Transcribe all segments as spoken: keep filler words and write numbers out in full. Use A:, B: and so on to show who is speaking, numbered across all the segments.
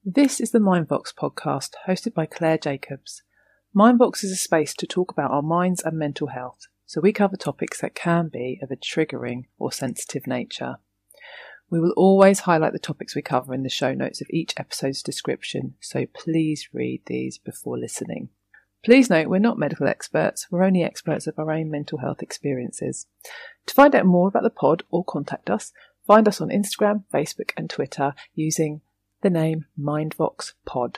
A: This is the Mindvox podcast, hosted by Claire Jacobs. Mindvox is a space to talk about our minds and mental health, so we cover topics that can be of a triggering or sensitive nature. We will always highlight the topics we cover in the show notes of each episode's description, so please read these before listening. Please note we're not medical experts, we're only experts of our own mental health experiences. To find out more about the pod or contact us, find us on Instagram, Facebook and Twitter using the name Mindvox Pod.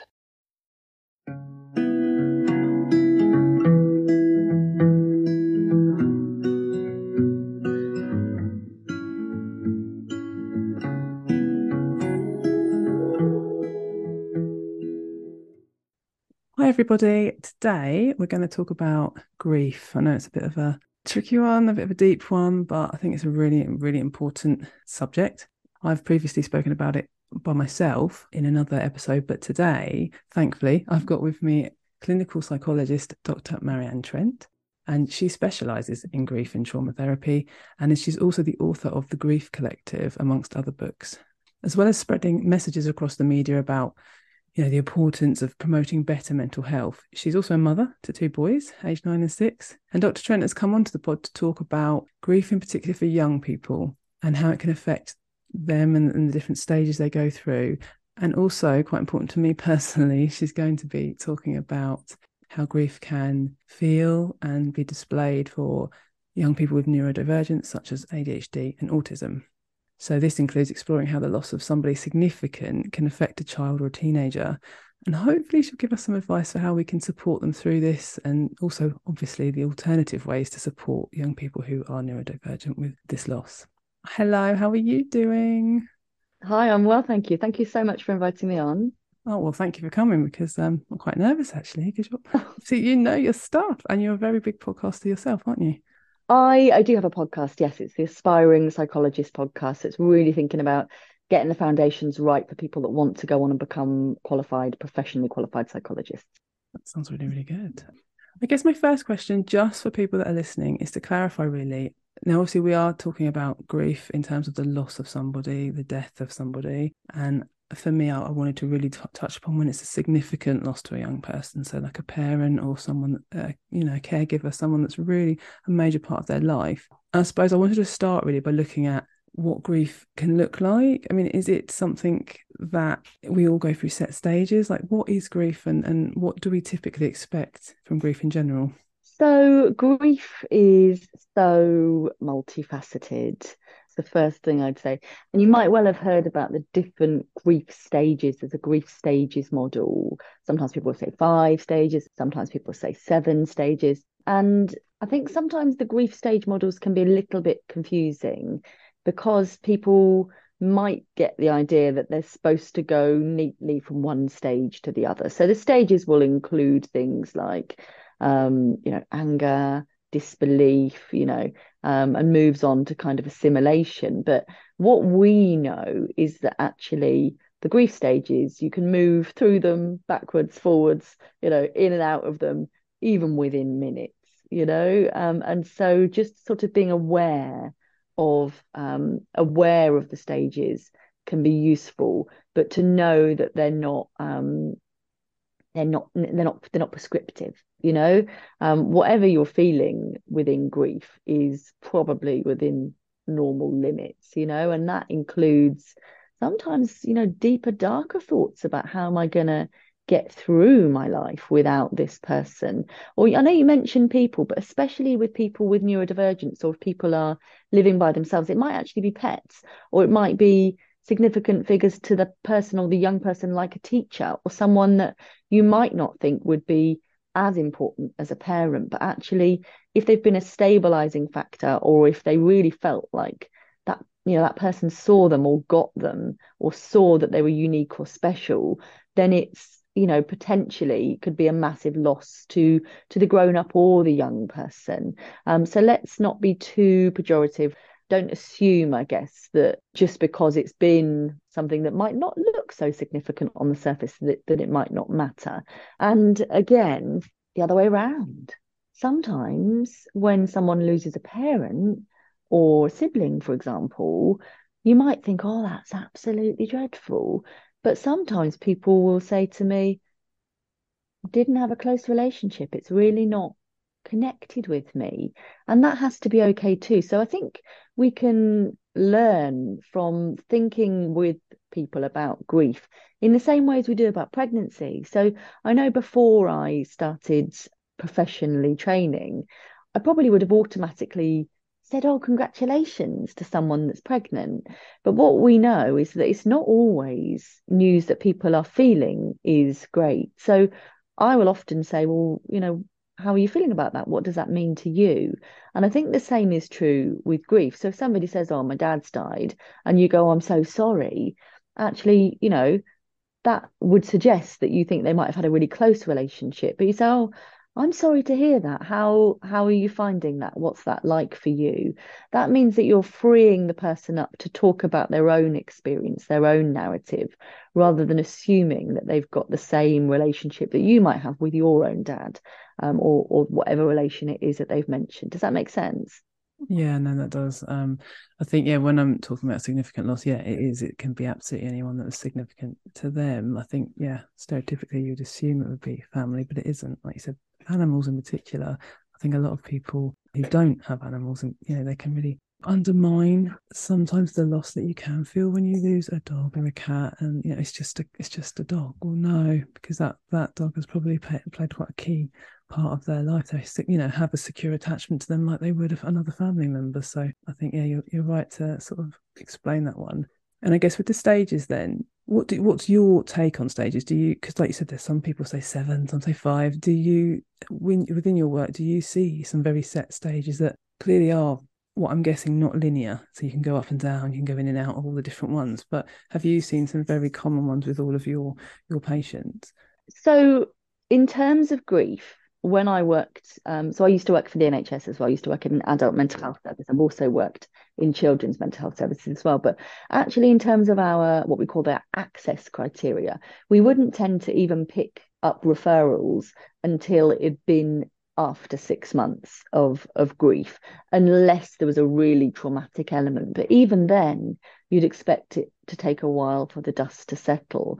A: Hi everybody, today we're going to talk about grief. I know it's a bit of a tricky one, a bit of a deep one, but I think it's a really, really important subject. I've previously spoken about it by myself in another episode, but today, thankfully, I've got with me clinical psychologist Doctor Marianne Trent, and she specialises in grief and trauma therapy, and she's also the author of The Grief Collective, amongst other books, as well as spreading messages across the media about, you know, the importance of promoting better mental health. She's also a mother to two boys, aged nine and six, and Doctor Trent has come onto the pod to talk about grief in particular for young people and how it can affect them and, and the different stages they go through. And also, quite important to me personally, she's going to be talking about how grief can feel and be displayed for young people with neurodivergence such as A D H D and autism. So this includes exploring how the loss of somebody significant can affect a child or a teenager, and hopefully she'll give us some advice for how we can support them through this, and also obviously the alternative ways to support young people who are neurodivergent with this loss. Hello, how are you doing?
B: Hi, I'm well, thank you. Thank you so much for inviting me on.
A: Oh, well, thank you for coming, because um, I'm quite nervous, actually, because see, you know your stuff, and you're a very big podcaster yourself, aren't you?
B: I, I do have a podcast, yes, it's the Aspiring Psychologist podcast. It's really thinking about getting the foundations right for people that want to go on and become qualified, professionally qualified psychologists.
A: That sounds really, really good. I guess my first question, just for people that are listening, is to clarify really. Now, obviously, we are talking about grief in terms of the loss of somebody, the death of somebody. And for me, I, I wanted to really t- touch upon when it's a significant loss to a young person. So like a parent or someone, uh, you know, a caregiver, someone that's really a major part of their life. I suppose I wanted to start really by looking at what grief can look like. I mean, is it something that we all go through set stages? Like, what is grief, and, and what do we typically expect from grief in general?
B: So grief is so multifaceted. It's the first thing I'd say. And you might well have heard about the different grief stages. There's a grief stages model. Sometimes people say five stages, sometimes people say seven stages. And I think sometimes the grief stage models can be a little bit confusing because people might get the idea that they're supposed to go neatly from one stage to the other. So the stages will include things like um, you know, anger, disbelief, you know, um, and moves on to kind of assimilation. But what we know is that actually the grief stages, you can move through them backwards, forwards, you know, in and out of them, even within minutes, you know. Um, and so just sort of being aware of um, aware of the stages can be useful, but to know that they're not um, they're not they're not they're not prescriptive, you know. Um whatever you're feeling within grief is probably within normal limits, you know, and that includes sometimes, you know, deeper, darker thoughts about how am I gonna get through my life without this person. Or I know you mentioned people, but especially with people with neurodivergence, or if people are living by themselves, it might actually be pets, or it might be significant figures to the person or the young person, like a teacher or someone that you might not think would be as important as a parent, but actually if they've been a stabilizing factor, or if they really felt like that, you know, that person saw them or got them or saw that they were unique or special, then it's, you know, potentially could be a massive loss to to the grown up or the young person. Um so let's not be too pejorative. Don't assume, I guess, that just because it's been something that might not look so significant on the surface, that, that it might not matter. And again, the other way around. Sometimes when someone loses a parent or a sibling, for example, you might think, oh, that's absolutely dreadful. But sometimes people will say to me, didn't have a close relationship. It's really not connected with me. And that has to be okay too. So I think we can learn from thinking with people about grief in the same way as we do about pregnancy. So I know before I started professionally training, I probably would have automatically said, oh, congratulations to someone that's pregnant. But what we know is that it's not always news that people are feeling is great. So I will often say, well, you know, how are you feeling about that? What does that mean to you? And I think the same is true with grief. So if somebody says, oh, my dad's died, and you go, I'm so sorry, actually, you know, that would suggest that you think they might have had a really close relationship. But you say, oh, I'm sorry to hear that. How how are you finding that? What's that like for you? That means that you're freeing the person up to talk about their own experience, their own narrative, rather than assuming that they've got the same relationship that you might have with your own dad, um, or or whatever relation it is that they've mentioned. Does that make sense?
A: Yeah, no, that does. Um, I think, yeah, when I'm talking about significant loss, yeah, it is. It can be absolutely anyone that was significant to them. I think, yeah, stereotypically you'd assume it would be family, but it isn't. Like you said, animals in particular. I think a lot of people who don't have animals, and you know, they can really undermine sometimes the loss that you can feel when you lose a dog or a cat, and you know, it's just a, it's just a dog. Well, no, because that that dog has probably played, played quite a key part of their life. They, you know, have a secure attachment to them like they would of another family member. So I think, yeah, you're you're right to sort of explain that one. And I guess with the stages, then, what do what's your take on stages? Do you, because like you said, there's some people say seven, some say five. Do you, when within your work, do you see some very set stages that clearly are, what I'm guessing, not linear? So you can go up and down, you can go in and out of all the different ones. But have you seen some very common ones with all of your your patients?
B: So, in terms of grief, when I worked, um, so I used to work for the N H S as well. I used to work in an adult mental health service. I've also worked in children's mental health services as well. But actually, in terms of our what we call the access criteria, we wouldn't tend to even pick up referrals until it'd been after six months of of grief, unless there was a really traumatic element. But even then, you'd expect it to take a while for the dust to settle.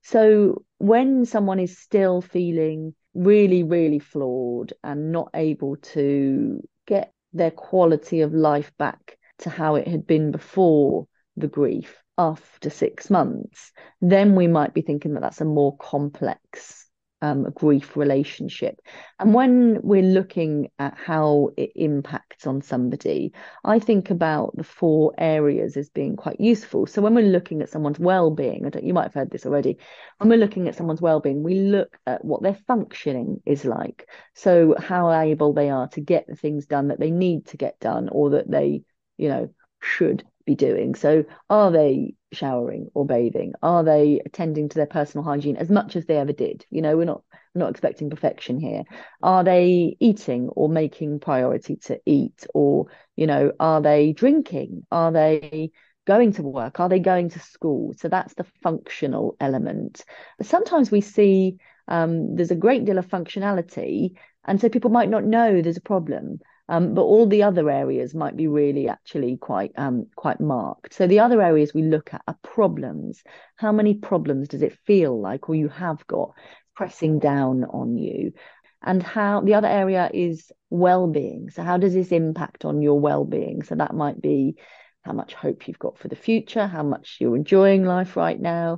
B: So when someone is still feeling really, really flawed and not able to get their quality of life back to how it had been before the grief after six months, then we might be thinking that that's a more complex um, grief relationship. And when we're looking at how it impacts on somebody, I think about the four areas as being quite useful. So when we're looking at someone's well-being, I don't, you might have heard this already. When we're looking at someone's well-being, we look at what their functioning is like. So how able they are to get the things done that they need to get done, or that they, you know, should be doing. So are they showering or bathing? Are they attending to their personal hygiene as much as they ever did? You know, we're not we're not expecting perfection here. Are they eating or making priority to eat? Or, you know, are they drinking? Are they going to work? Are they going to school? So that's the functional element. But sometimes we see um, there's a great deal of functionality, and so people might not know there's a problem. Um, but all the other areas might be really actually quite um, quite marked. So the other areas we look at are problems. How many problems does it feel like, or you have got, pressing down on you? And how the other area is well-being. So how does this impact on your well-being? So that might be how much hope you've got for the future, how much you're enjoying life right now,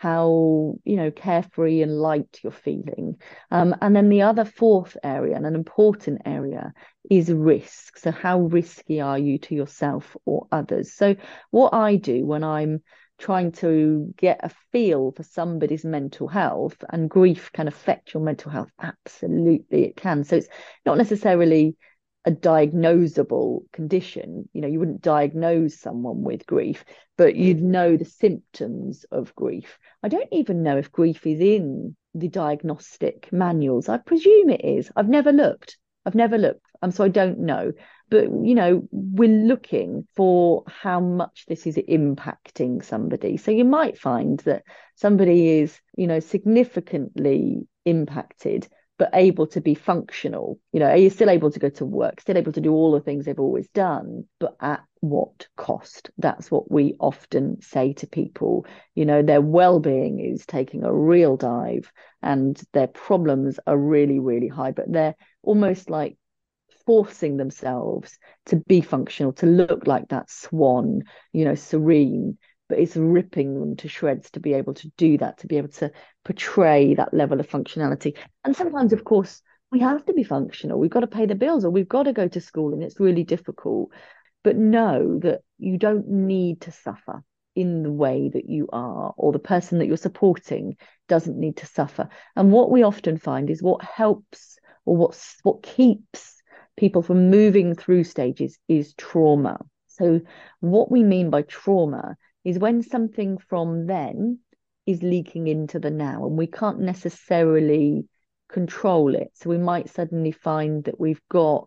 B: how, you know, carefree and light you're feeling. Um, and then the other fourth area, and an important area, is risk. So how risky are you to yourself or others? So what I do when I'm trying to get a feel for somebody's mental health, and grief can affect your mental health, absolutely it can. So it's not necessarily a diagnosable condition. You know, you wouldn't diagnose someone with grief, but you'd know the symptoms of grief. I don't even know if grief is in the diagnostic manuals. I presume it is. I've never looked. I've never looked. Um, so I don't know. But, you know, we're looking for how much this is impacting somebody. So you might find that somebody is, you know, significantly impacted, but able to be functional. You know, are you still able to go to work, still able to do all the things they've always done, but at what cost? That's what we often say to people. You know, their well-being is taking a real dive and their problems are really, really high, but they're almost like forcing themselves to be functional, to look like that swan, you know, serene, but it's ripping them to shreds to be able to do that, to be able to portray that level of functionality. And sometimes, of course, we have to be functional. We've got to pay the bills or we've got to go to school and it's really difficult. But know that you don't need to suffer in the way that you are, or the person that you're supporting doesn't need to suffer. And what we often find is what helps or what's, what keeps people from moving through stages is trauma. So what we mean by trauma is when something from then is leaking into the now and we can't necessarily control it. So we might suddenly find that we've got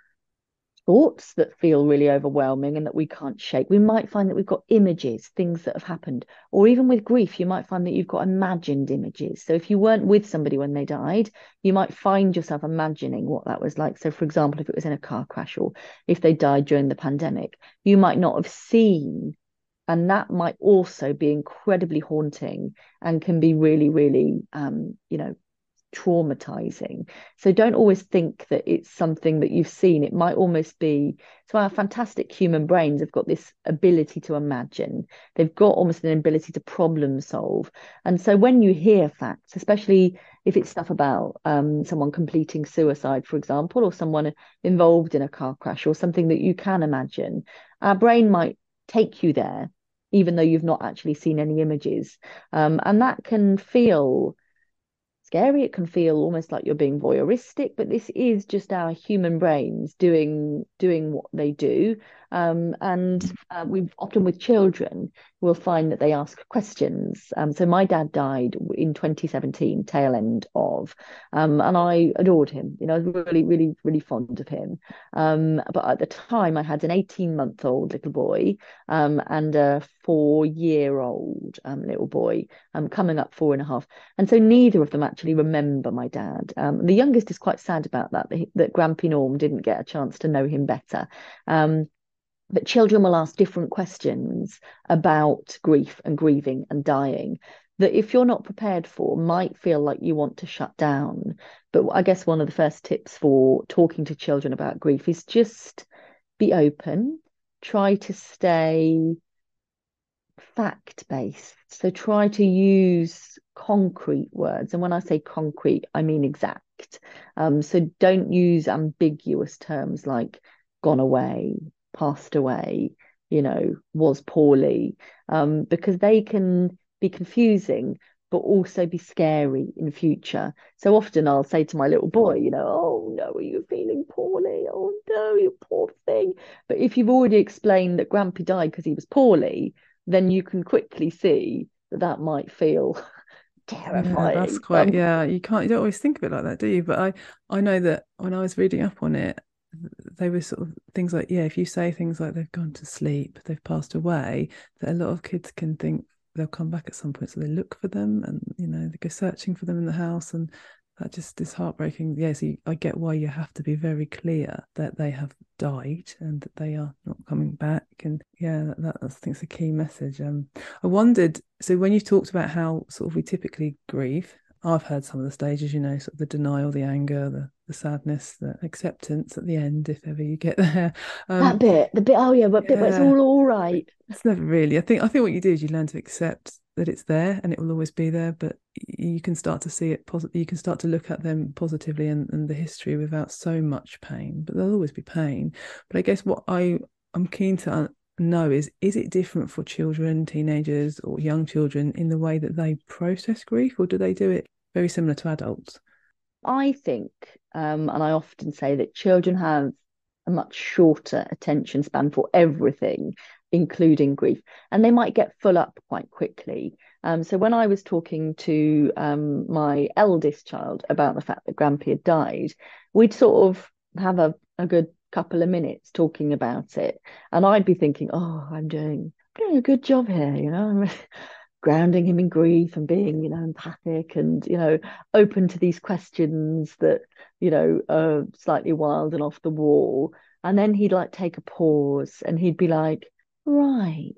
B: thoughts that feel really overwhelming and that we can't shake. We might find that we've got images, things that have happened, or even with grief, you might find that you've got imagined images. So if you weren't with somebody when they died, you might find yourself imagining what that was like. So for example, if it was in a car crash or if they died during the pandemic, you might not have seen. And that might also be incredibly haunting and can be really, really, um, you know, traumatizing. So don't always think that it's something that you've seen. It might almost be, so our fantastic human brains have got this ability to imagine. They've got almost an ability to problem solve. And so when you hear facts, especially if it's stuff about um, someone completing suicide, for example, or someone involved in a car crash or something that you can imagine, our brain might take you there, even though you've not actually seen any images. Um, and that can feel scary. It can feel almost like you're being voyeuristic, but this is just our human brains doing doing what they do. Um, and uh, we've often with children, we'll find that they ask questions. Um, so my dad died in twenty seventeen, tail end of, um, and I adored him. You know, I was really, really, really fond of him. Um, but at the time, I had an eighteen month old little boy um, and a four year old um, little boy um, coming up four and a half. And so neither of them actually remember my dad. Um, the youngest is quite sad about that, that, that Grampy Norm didn't get a chance to know him better. Um, but children will ask different questions about grief and grieving and dying that if you're not prepared for might feel like you want to shut down. But I guess one of the first tips for talking to children about grief is just be open, try to stay fact-based. So try to use concrete words. And when I say concrete, I mean exact. Um, so don't use ambiguous terms like gone away, passed away, you know, was poorly, um, because they can be confusing, but also be scary in future. So often I'll say to my little boy, you know, oh no, are you feeling poorly? Oh no, you poor thing. But if you've already explained that Grampy died because he was poorly, then you can quickly see that that might feel
A: Yeah, that's
B: terrifying.
A: quite,
B: Um,
A: yeah, you can't, you don't always think of it like that, do you? But I, I know that when I was reading up on it, they were sort of things like, yeah, if you say things like they've gone to sleep, they've passed away, that a lot of kids can think they'll come back at some point. So they look for them and, you know, they go searching for them in the house. And that just is heartbreaking. Yeah, so you, I get why you have to be very clear that they have died and that they are not coming back. And yeah, that, that I think is a key message. Um, I wondered, so when you talked about how sort of we typically grieve, I've heard some of the stages, you know, sort of the denial, the anger, the, the sadness, the acceptance at the end, if ever you get there.
B: that
A: Um,
B: bit, the bit, oh yeah, but bit where it's
A: yeah,
B: all all right.
A: it's never really. I think I think what you do is you learn to accept that it's there and it will always be there, but you can start to see it positive. You can start to look at them positively and, and the history without so much pain. But there'll always be pain. But I guess what I I'm keen to know is is it different for children, teenagers, or young children in the way that they process grief, or do they do it very similar to adults?
B: I think, um, and I often say that children have a much shorter attention span for everything, including grief, and they might get full up quite quickly. Um, so when I was talking to um, my eldest child about the fact that Grampy had died, we'd sort of have a, a good couple of minutes talking about it, and I'd be thinking, "Oh, I'm doing doing a good job here," you know. grounding him in grief and being, you know, empathic and, you know, open to these questions that, you know, are slightly wild and off the wall. And then he'd like take a pause and he'd be like, right,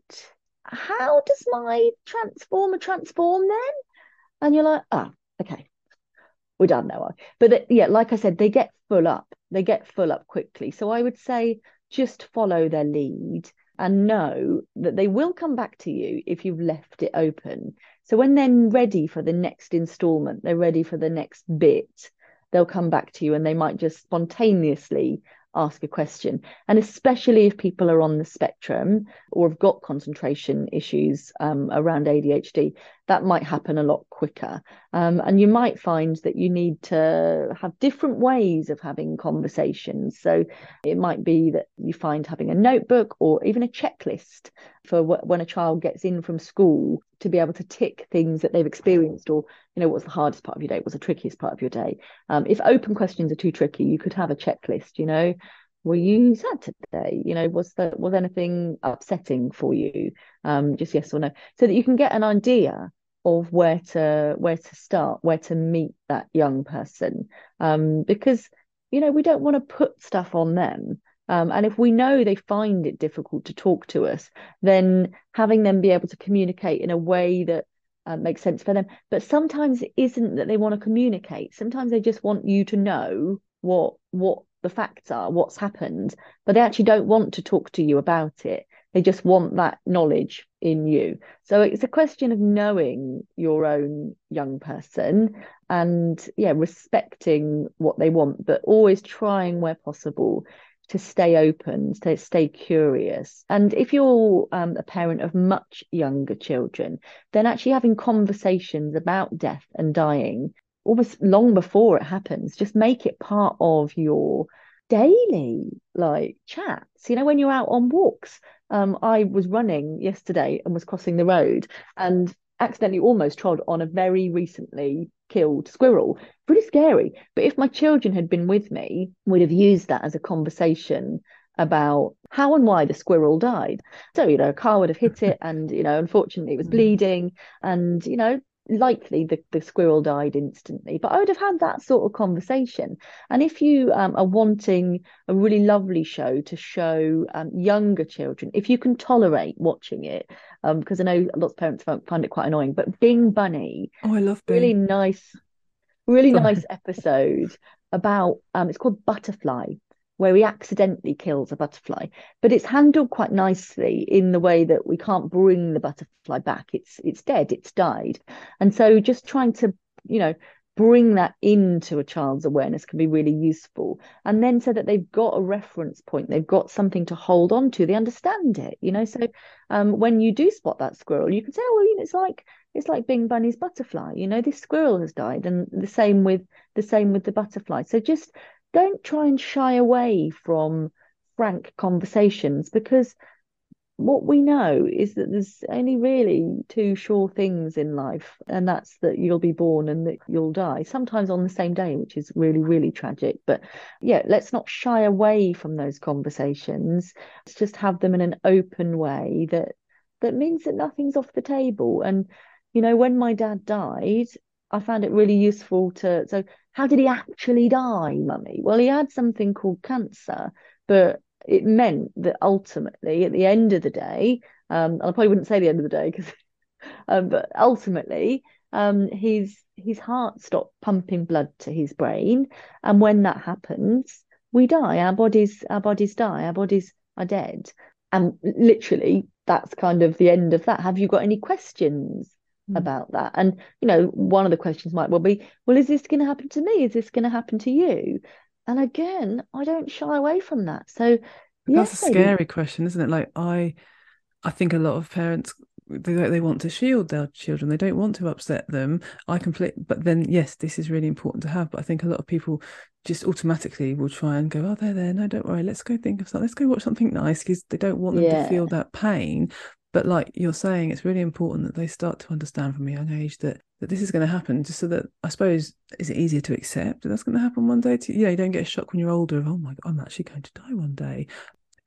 B: how does my transformer transform then? And you're like, oh, okay, we're done now. But the, yeah, like I said, they get full up. They get full up quickly. So I would say just follow their lead and know that they will come back to you if you've left it open. So when they're ready for the next installment, they're ready for the next bit, they'll come back to you and they might just spontaneously ask a question. And especially if people are on the spectrum or have got concentration issues um, around A D H D, that might happen a lot quicker. Um, and you might find that you need to have different ways of having conversations. So it might be that you find having a notebook or even a checklist for wh- when a child gets in from school to be able to tick things that they've experienced, or, you know, what's the hardest part of your day, what's the trickiest part of your day. Um, if open questions are too tricky, you could have a checklist, you know, were you sad today? You know, was there, was anything upsetting for you? Um, just yes or no, so that you can get an idea of where to where to start, where to meet that young person. Um, because, you know, we don't want to put stuff on them. Um, and if we know they find it difficult to talk to us, then having them be able to communicate in a way that uh, makes sense for them. But sometimes it isn't that they want to communicate. Sometimes they just want you to know what what the facts are, what's happened, but they actually don't want to talk to you about it. They just want that knowledge in you. So it's a question of knowing your own young person and, yeah, respecting what they want, but always trying where possible to stay open, to stay curious. And if you're um, a parent of much younger children, then actually having conversations about death and dying almost long before it happens, just make it part of your daily like chats. You know, when you're out on walks, um, I was running yesterday and was crossing the road and accidentally almost trod on a very recently killed squirrel. Pretty scary. But if my children had been with me, we'd have used that as a conversation about how and why the squirrel died. So, you know, a car would have hit it and, you know, unfortunately it was bleeding and, you know, likely the, the squirrel died instantly. But I would have had that sort of conversation. And if you um, are wanting a really lovely show to show um, younger children, if you can tolerate watching it, um, because I know lots of parents find it quite annoying, but Bing Bunny,
A: Oh, I love Bing.
B: really nice, really
A: Sorry.
B: nice episode about, um, it's called Butterfly, where he accidentally kills a butterfly, but it's handled quite nicely in the way that we can't bring the butterfly back. It's it's dead, it's died. And so just trying to, you know, bring that into a child's awareness can be really useful. And then so that they've got a reference point, they've got something to hold on to, they understand it, you know. So um, when you do spot that squirrel, you can say, oh, well, you know, it's like it's like Bing Bunny's butterfly, you know, this squirrel has died, and the same with the same with the butterfly. So just don't try and shy away from frank conversations, because what we know is that there's only really two sure things in life, and that's that you'll be born and that you'll die, sometimes on the same day, which is really, really tragic. But yeah, let's not shy away from those conversations. Let's just have them in an open way that that means that nothing's off the table. And, you know, when my dad died, I found it really useful to, so how did he actually die, mummy? Well, he had something called cancer, but it meant that ultimately, at the end of the day, um, and I probably wouldn't say the end of the day because, um, but ultimately, um, his his heart stopped pumping blood to his brain, and when that happens, we die. Our bodies, our bodies die. Our bodies are dead, and literally, that's kind of the end of that. Have you got any questions about that? And, you know, one of the questions might well be, well, is this going to happen to me? Is this going to happen to you? And again, I don't shy away from that. So yeah,
A: That's a scary question, isn't it? Like I I think a lot of parents, they they want to shield their children. They don't want to upset them. I completely, but then yes, this is really important to have. But I think a lot of people just automatically will try and go, oh, they're there. No, don't worry. Let's go think of something. Let's go watch something nice, because they don't want them
B: yeah.
A: to feel that pain. But like you're saying, it's really important that they start to understand from a young age that that this is going to happen, just so that, I suppose, is it easier to accept that that's going to happen one day? To, you know, you don't get a shock when you're older of, oh my God, I'm actually going to die one day.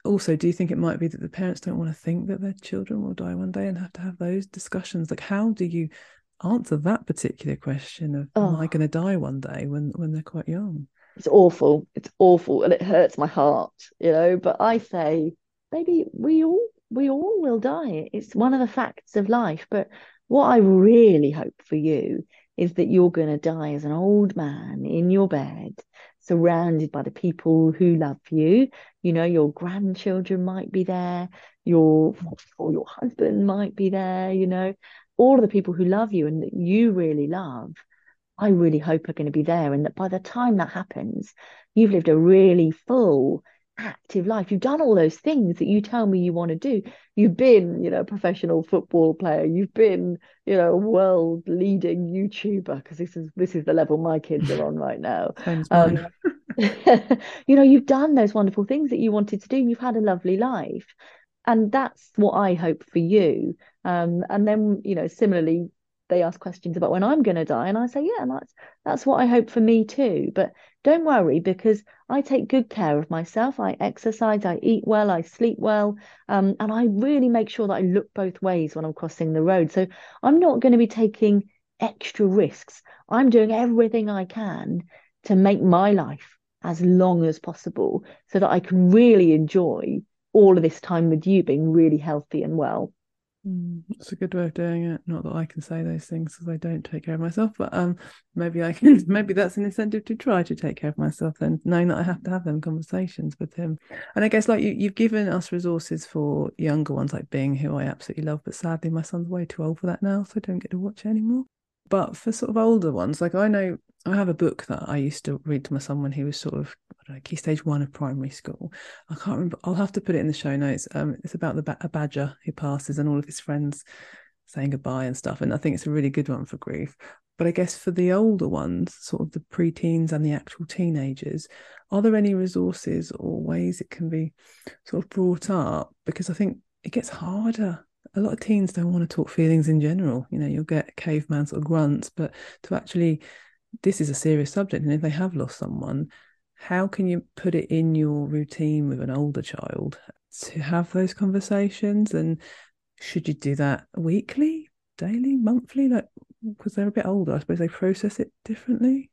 A: also, do you think it might be that the parents don't want to think that their children will die one day and have to have those discussions? Like, how do you answer that particular question of, am I
B: Oh,
A: going to die one day when, when they're quite young?
B: it's awful. It's awful, and it hurts my heart, you know. But I say, maybe we all we all will die. It's one of the facts of life. But what I really hope for you is that you're going to die as an old man in your bed, surrounded by the people who love you. You know, your grandchildren might be there, your or your husband might be there, you know, all of the people who love you and that you really love. I really hope are going to be there. And that by the time that happens, you've lived a really full, active life. You've done all those things that you tell me you want to do. You've been, you know, a professional football player. You've been, you know, a world leading YouTuber, because this is this is the level my kids are on right now.
A: Same as
B: Um,
A: mine.
B: you know, you've done those wonderful things that you wanted to do. You've had a lovely life. And that's what I hope for you. Um, and then, you know, similarly, they ask questions about when I'm going to die, and I say, yeah, and that's that's what I hope for me too. But don't worry, because I take good care of myself. I exercise, I eat well, I sleep well, um, and I really make sure that I look both ways when I'm crossing the road. So I'm not going to be taking extra risks. I'm doing everything I can to make my life as long as possible so that I can really enjoy all of this time with you being really healthy and well.
A: Mm, that's a good way of doing it. Not that I can say those things because I don't take care of myself, but um, maybe I can. Maybe that's an incentive to try to take care of myself. Then, knowing that I have to have them conversations with him, and I guess like you, you've given us resources for younger ones, like Bing, who I absolutely love, but sadly my son's way too old for that now, so I don't get to watch it anymore. But for sort of older ones, like I know I have a book that I used to read to my son when he was sort of, I don't know, key stage one of primary school. I can't remember. I'll have to put it in the show notes. Um, it's about the ba- a badger who passes and all of his friends saying goodbye and stuff. And I think it's a really good one for grief. But I guess for the older ones, sort of the preteens and the actual teenagers, are there any resources or ways it can be sort of brought up? Because I think it gets harder. A lot of teens don't want to talk feelings in general. You know, you'll get caveman sort of grunts, but to actually, this is a serious subject. And if they have lost someone, how can you put it in your routine with an older child to have those conversations? And should you do that weekly, daily, monthly? Like, because they're a bit older, I suppose they process it differently.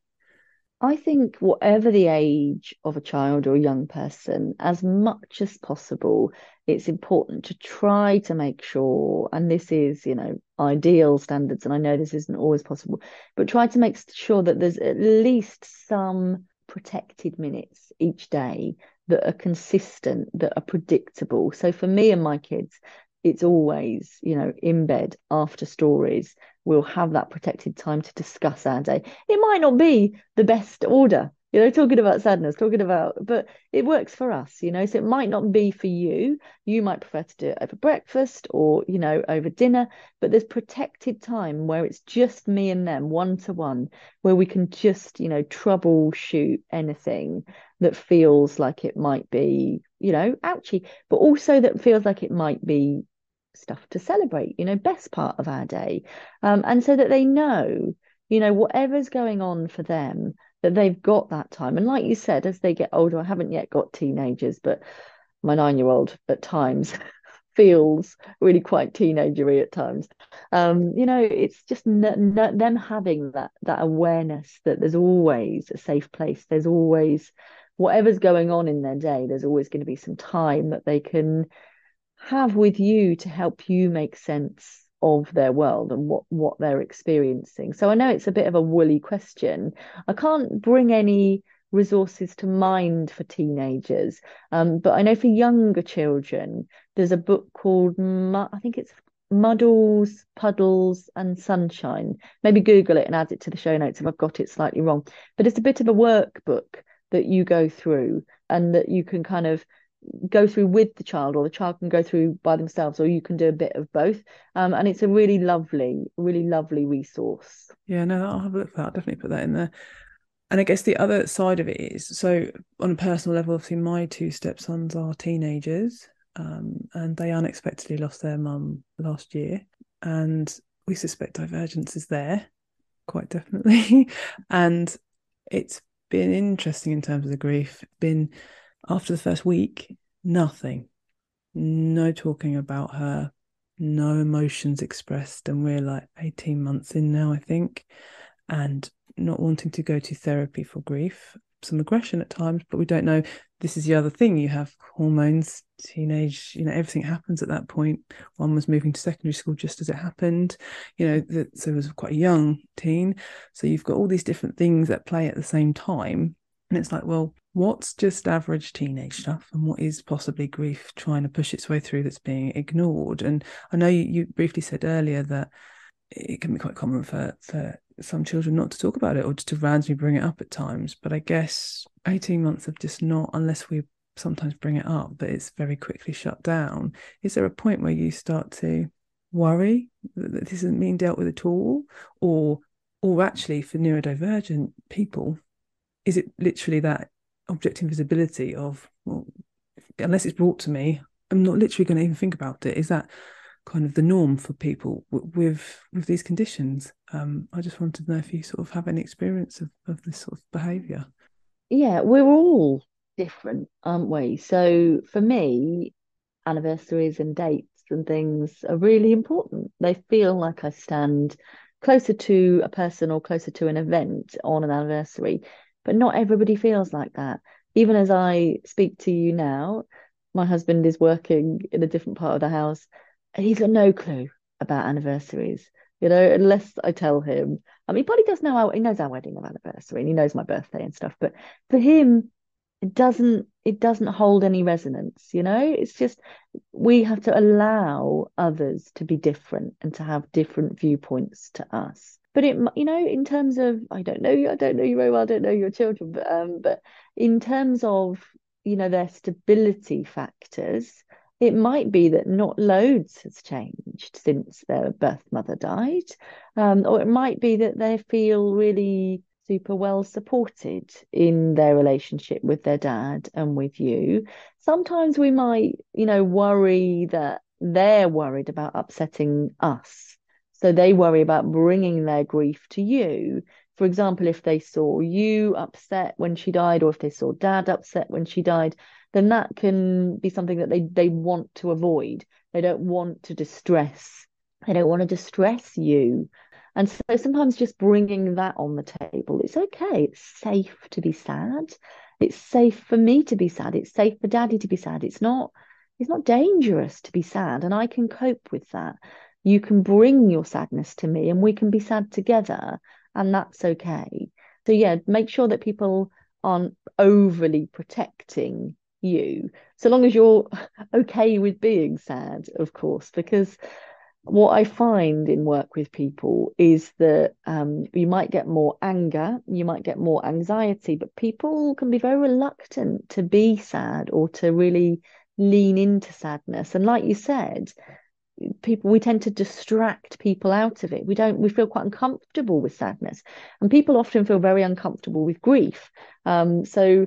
B: I think whatever the age of a child or a young person, as much as possible, it's important to try to make sure, and this is, you know, ideal standards, and I know this isn't always possible, but try to make sure that there's at least some protected minutes each day that are consistent, that are predictable. So for me and my kids, it's always, you know, in bed after stories. We'll have that protected time to discuss our day. It might not be the best order, you know, talking about sadness, talking about, but it works for us, you know. So it might not be for you. You might prefer to do it over breakfast or, you know, over dinner, but there's protected time where it's just me and them, one to one, where we can just, you know, troubleshoot anything that feels like it might be, you know, ouchy, but also that feels like it might be stuff to celebrate, you know, best part of our day. Um, and so that they know, you know, whatever's going on for them, that they've got that time. And like you said, as they get older, I haven't yet got teenagers, but my nine-year-old at times feels really quite teenagery at times. Um, you know, it's just n- n- them having that that awareness that there's always a safe place. There's always whatever's going on in their day. There's always going to be some time that they can have with you to help you make sense of their world and what what they're experiencing. So I know it's a bit of a woolly question. I can't bring any resources to mind for teenagers, um, but I know for younger children, there's a book called I think it's Muddles, Puddles, and Sunshine. Maybe Google it and add it to the show notes if I've got it slightly wrong. But it's a bit of a workbook that you go through and that you can kind of go through with the child, or the child can go through by themselves, or you can do a bit of both. Um, and it's a really lovely, really lovely resource.
A: Yeah, no, I'll have a look for that. I'll definitely put that in there. And I guess the other side of it is, so on a personal level, obviously my two stepsons are teenagers, um, and they unexpectedly lost their mum last year. And we suspect divergence is there, quite definitely. And it's been interesting in terms of the grief. Been after the first week, nothing, no talking about her, no emotions expressed. And we're like eighteen months in now, I think, and not wanting to go to therapy for grief, some aggression at times, but we don't know. This is the other thing. You have hormones, teenage, you know, everything happens at that point. One was moving to secondary school just as it happened, you know, that so it was quite a young teen. So you've got all these different things at play at the same time. And it's like, well, what's just average teenage stuff and what is possibly grief trying to push its way through that's being ignored? And I know you, you briefly said earlier that it can be quite common for, for some children not to talk about it or just to randomly bring it up at times. But I guess eighteen months of just not, unless we sometimes bring it up, but it's very quickly shut down. Is there a point where you start to worry that this isn't being dealt with at all? Or, or actually for neurodivergent people, is it literally that object invisibility of, well, unless it's brought to me, I'm not literally going to even think about it? Is that kind of the norm for people w- with with these conditions? Um, I just wanted to know if you sort of have any experience of, of this sort of behaviour.
B: Yeah, we're all different, aren't we? So for me, anniversaries and dates and things are really important. They feel like I stand closer to a person or closer to an event on an anniversary, but not everybody feels like that. Even as I speak to you now, my husband is working in a different part of the house and he's got no clue about anniversaries, you know, unless I tell him. I mean, he probably does know our, he knows our wedding anniversary and he knows my birthday and stuff, but for him, it doesn't it doesn't hold any resonance, you know. It's just we have to allow others to be different and to have different viewpoints to us. But it, you know, in terms of, I don't know you, I don't know you very well, I don't know your children, but um, but in terms of, you know, their stability factors, it might be that not loads has changed since their birth mother died, um, or it might be that they feel really super well supported in their relationship with their dad and with you. Sometimes we might, you know, worry that they're worried about upsetting us. So they worry about bringing their grief to you. For example, if they saw you upset when she died, or if they saw dad upset when she died, then that can be something that they, they want to avoid. They don't want to distress. They don't want to distress you. And so sometimes just bringing that on the table, it's okay. It's safe to be sad. It's safe for me to be sad. It's safe for daddy to be sad. It's not, it's not dangerous to be sad. And I can cope with that. You can bring your sadness to me and we can be sad together. And that's okay. So yeah, make sure that people aren't overly protecting you, so long as you're okay with being sad, of course, because what I find in work with people is that um, you might get more anger, you might get more anxiety, but people can be very reluctant to be sad or to really lean into sadness. And like you said, people, we tend to distract people out of it. We don't, we feel quite uncomfortable with sadness, and people often feel very uncomfortable with grief. Um, so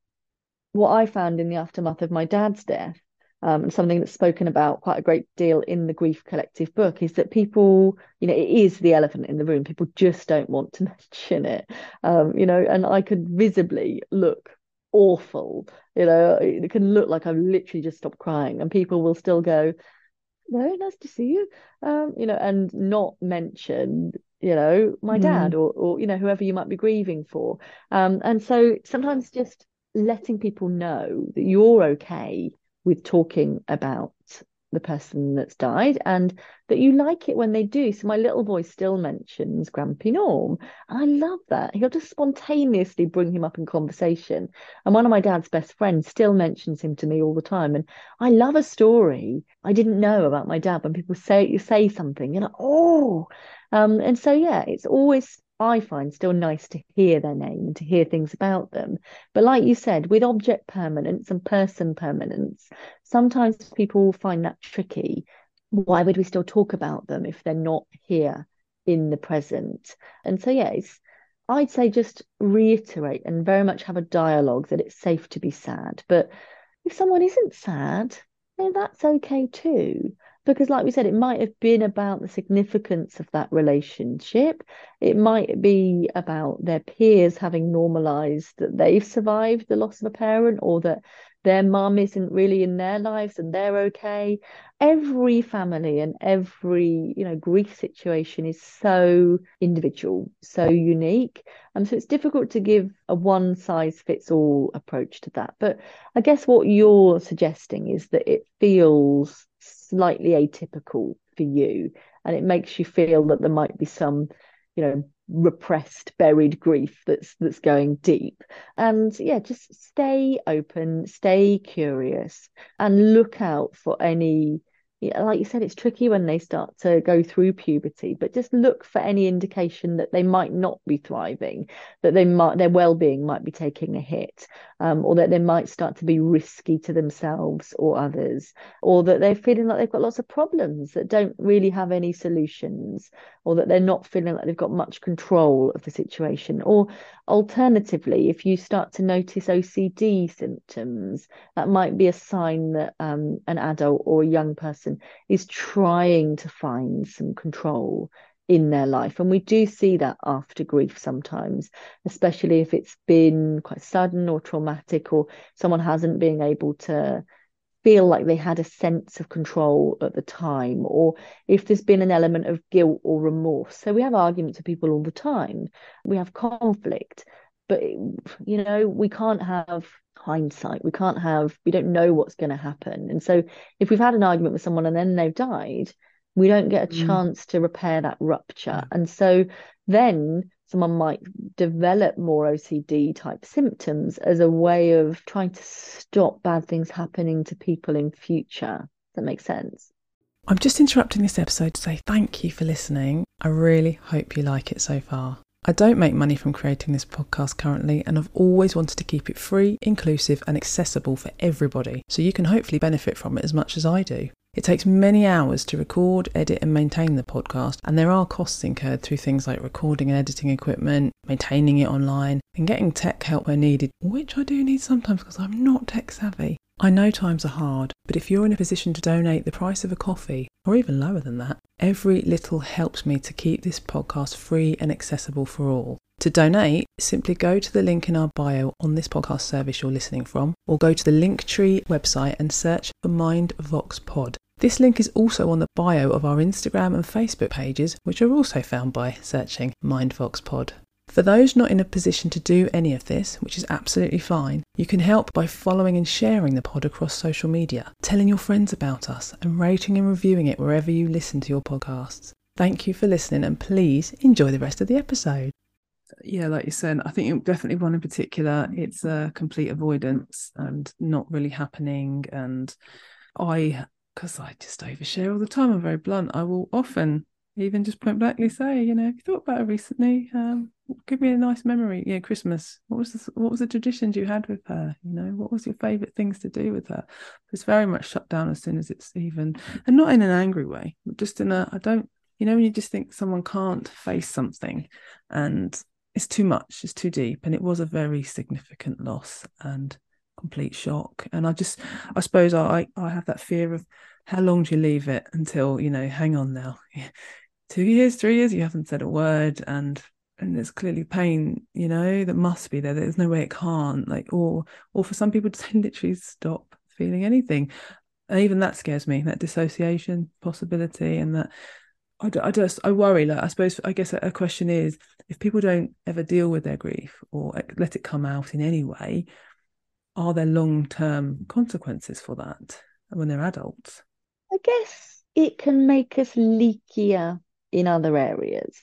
B: what I found in the aftermath of my dad's death, um, and something that's spoken about quite a great deal in the Grief Collective book, is that people, you know, it is the elephant in the room. People just don't want to mention it, um, you know, and I could visibly look awful, you know, it can look like I've literally just stopped crying, and people will still go, "No, nice to see you," um, you know, and not mention, you know, my dad
A: Mm.
B: or, or you know, whoever you might be grieving for. Um, and so sometimes just letting people know that you're okay with talking about the person that's died and that you like it when they do. So my little boy still mentions Grampy Norm. And I love that. He'll just spontaneously bring him up in conversation. And one of my dad's best friends still mentions him to me all the time. And I love a story I didn't know about my dad when people say you say something, you're like, oh. Um, and so yeah, it's always, I find, still nice to hear their name and to hear things about them. But like you said, with object permanence and person permanence, sometimes people find that tricky. Why would we still talk about them if they're not here in the present? And so yeah, it's, I'd say just reiterate and very much have a dialogue that it's safe to be sad. But if someone isn't sad, then that's okay too. Because, like we said, it might have been about the significance of that relationship. It might be about their peers having normalized that they've survived the loss of a parent, or that their mum isn't really in their lives and they're okay. Every family and every, you know, grief situation is so individual, so unique. And so it's difficult to give a one size fits all approach to that. But I guess what you're suggesting is that it feels slightly atypical for you, and it makes you feel that there might be some, you know, repressed, buried grief that's that's going deep. And yeah, just stay open, stay curious, and look out for any, yeah, like you said, it's tricky when they start to go through puberty, but just look for any indication that they might not be thriving, that they might, their well-being might be taking a hit, um, or that they might start to be risky to themselves or others, or that they're feeling like they've got lots of problems that don't really have any solutions, or that they're not feeling like they've got much control of the situation. Or alternatively, if you start to notice O C D symptoms, that might be a sign that um, an adult or a young person is trying to find some control in their life. And we do see that after grief sometimes, especially if it's been quite sudden or traumatic, or someone hasn't been able to feel like they had a sense of control at the time, or if there's been an element of guilt or remorse. So we have arguments with people all the time. We have conflict, but you know, we can't have hindsight. We can't have, we don't know what's going to happen. And so if we've had an argument with someone and then they've died, we don't get a
A: Mm.
B: chance to repair that rupture.
A: Yeah.
B: And so then someone might develop more O C D type symptoms as a way of trying to stop bad things happening to people in future. Does that make sense?
A: I'm just interrupting this episode to say thank you for listening. I really hope you like it so far. I don't make money from creating this podcast currently, and I've always wanted to keep it free, inclusive and accessible for everybody, so you can hopefully benefit from it as much as I do. It takes many hours to record, edit and maintain the podcast, and there are costs incurred through things like recording and editing equipment, maintaining it online, and getting tech help where needed, which I do need sometimes because I'm not tech savvy. I know times are hard, but if you're in a position to donate the price of a coffee, or even lower than that, every little helps me to keep this podcast free and accessible for all. To donate, simply go to the link in our bio on this podcast service you're listening from, or go to the Linktree website and search for MindVoxPod. This link is also on the bio of our Instagram and Facebook pages, which are also found by searching MindVoxPod. For those not in a position to do any of this, which is absolutely fine, you can help by following and sharing the pod across social media, telling your friends about us, and rating and reviewing it wherever you listen to your podcasts. Thank you for listening, and please enjoy the rest of the episode. Yeah, like you said, I think definitely one in particular, it's a complete avoidance and not really happening. And I, because I just overshare all the time, I'm very blunt, I will often even just point blankly say, you know, have you thought about it recently? Um, give me a nice memory. Yeah, Christmas. What was the what was the traditions you had with her? You know, what was your favourite things to do with her? It's very much shut down as soon as it's even, and not in an angry way, but just in a, I don't, you know, when you just think someone can't face something, and it's too much, it's too deep, and it was a very significant loss and complete shock. And I just, I suppose I I have that fear of how long do you leave it until, you know, hang on now. Two years, three years, you haven't said a word, and and there's clearly pain, you know, that must be there. There's no way it can't, like, or or for some people to literally stop feeling anything. And even that scares me, that dissociation possibility, and that I, I just I worry. Like, I suppose I guess a, a question is, if people don't ever deal with their grief or let it come out in any way, are there long-term consequences for that when they're adults?
B: I guess it can make us leakier in other areas.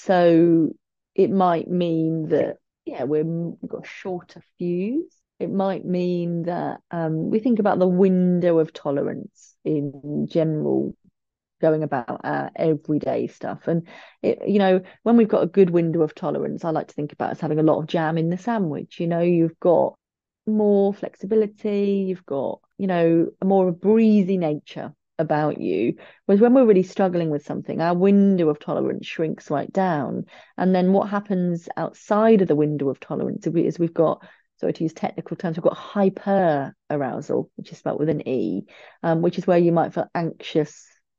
B: So it might mean that, yeah, we're, we've got a shorter fuse. It might mean that um, we think about the window of tolerance in general, going about our everyday stuff. And, it, you know, when we've got a good window of tolerance, I like to think about us having a lot of jam in the sandwich. You know, you've got more flexibility, you've got, you know, a more breezy nature about you. Whereas when we're really struggling with something, our window of tolerance shrinks right down. And then what happens outside of the window of tolerance is we've got, sorry to use technical terms, we've got hyper arousal, which is spelled with an E, um, which is where you might feel anxious,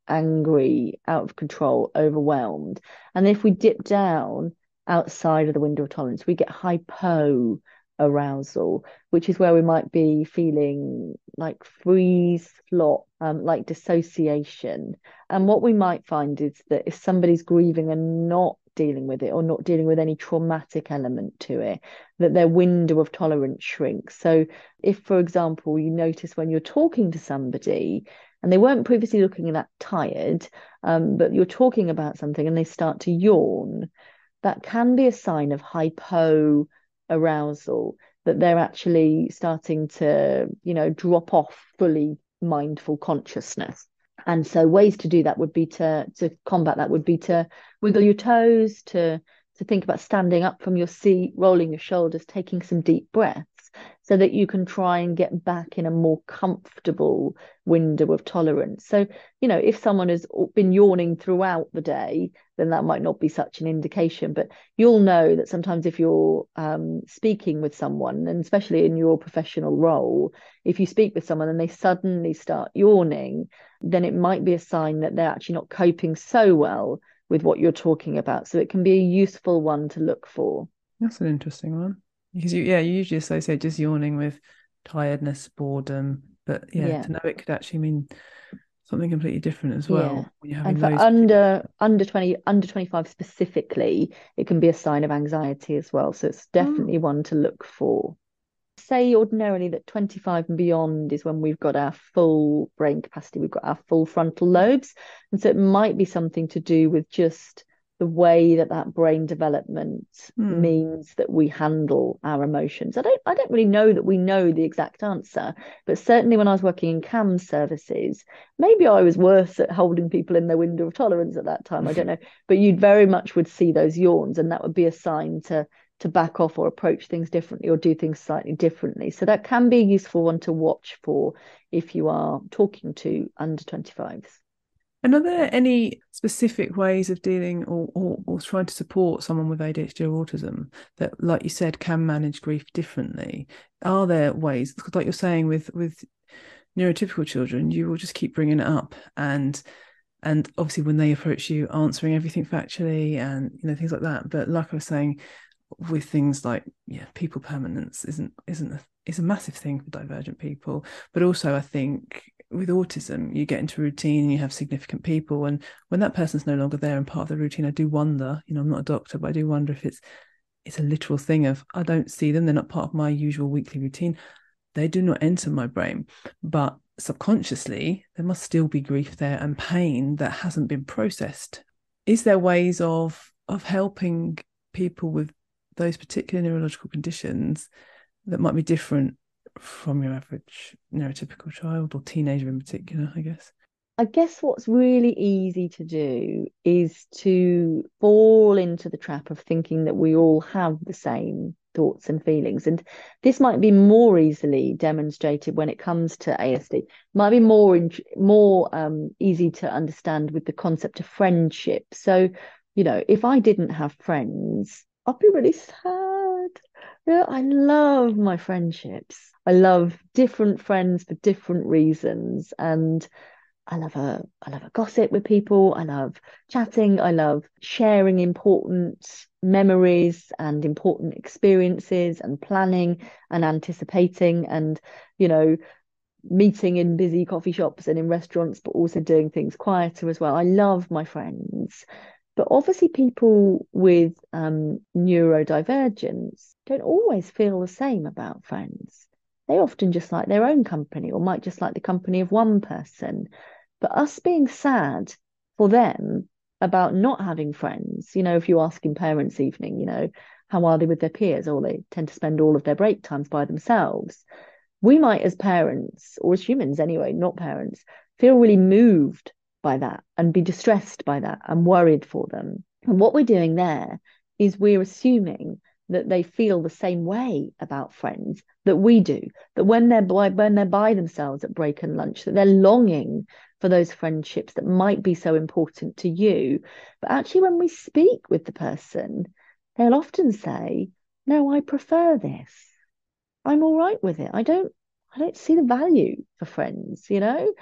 B: angry, out of control, overwhelmed. And if we dip down outside of the window of tolerance, we get hypo arousal, which is where we might be feeling like freeze, flop, um, like dissociation. And what we might find is that if somebody's grieving and not dealing with it, or not dealing with any traumatic element to it, that their window of tolerance shrinks. So if, for example, you notice when you're talking to somebody and they weren't previously looking that tired, um, but you're talking about something and they start to yawn, that can be a sign of hypo arousal, that they're actually starting to, you know, drop off fully mindful consciousness. And so ways to do that would be to to combat that would be to wiggle your toes, to to think about standing up from your seat, rolling your shoulders, taking some deep breaths, so that you can try and get back in a more comfortable window of tolerance. So, you know, if someone has been yawning throughout the day, then that might not be such an indication. But you'll know that sometimes if you're um, speaking with someone, and especially in your professional role, if you speak with someone and they suddenly start yawning, then it might be a sign that they're actually not coping so well with what you're talking about. So it can be a useful one to look for.
A: That's an interesting one. Because you, yeah, you usually associate just yawning with tiredness, boredom, but yeah,
B: Yeah.
A: to know it could actually mean something completely different as
B: Yeah.
A: well. When you're having
B: And for
A: those
B: under under twenty, under twenty-five specifically, it can be a sign of anxiety as well. So it's
A: oh,
B: definitely one to look for. Say ordinarily that twenty-five and beyond is when we've got our full brain capacity, we've got our full frontal lobes. And so it might be something to do with just the way that that brain development
A: hmm.
B: means that we handle our emotions. I don't I don't really know that we know the exact answer, but certainly when I was working in C A M services, maybe I was worse at holding people in their window of tolerance at that time. I don't know, but you very much would see those yawns, and that would be a sign to to back off or approach things differently or do things slightly differently. So that can be a useful one to watch for if you are talking to under twenty-fives.
A: And are there any specific ways of dealing or, or, or trying to support someone with A D H D or autism that, like you said, can manage grief differently? Are there ways, like you're saying with with neurotypical children, you will just keep bringing it up, and and obviously when they approach you, answering everything factually and you know things like that. But like I was saying, with things like yeah, people permanence isn't isn't a, is a massive thing for divergent people. But also, I think with autism, you get into routine and you have significant people, and when that person's no longer there and part of the routine, I do wonder. You know, I'm not a doctor, but I do wonder if it's it's a literal thing of I don't see them; they're not part of my usual weekly routine. They do not enter my brain, but subconsciously there must still be grief there and pain that hasn't been processed. Is there ways of of helping people with those particular neurological conditions that might be different from your average neurotypical child or teenager in particular, I guess?
B: I guess what's really easy to do is to fall into the trap of thinking that we all have the same thoughts and feelings. And this might be more easily demonstrated when it comes to A S D. It might be more in, more um, easy to understand with the concept of friendship. So, you know, if I didn't have friends, I'd be really sad. Yeah, I love my friendships. I love different friends for different reasons. And I love a I love a gossip with people. I love chatting. I love sharing important memories and important experiences and planning and anticipating and, you know, meeting in busy coffee shops and in restaurants, but also doing things quieter as well. I love my friends. But obviously, people with um, neurodivergence don't always feel the same about friends. They often just like their own company or might just like the company of one person. But us being sad for them about not having friends, you know, if you ask in parents' evening, you know, how are they with their peers? Or they tend to spend all of their break times by themselves. We might, as parents, or as humans anyway, not parents, feel really moved by that and be distressed by that and worried for them. And what we're doing there is we're assuming that they feel the same way about friends that we do, that when they're by, when they're by themselves at break and lunch, that they're longing for those friendships that might be so important to you. But actually, when we speak with the person, they'll often say, no, I prefer this. I'm all right with it. I don't I don't see the value for friends, you know?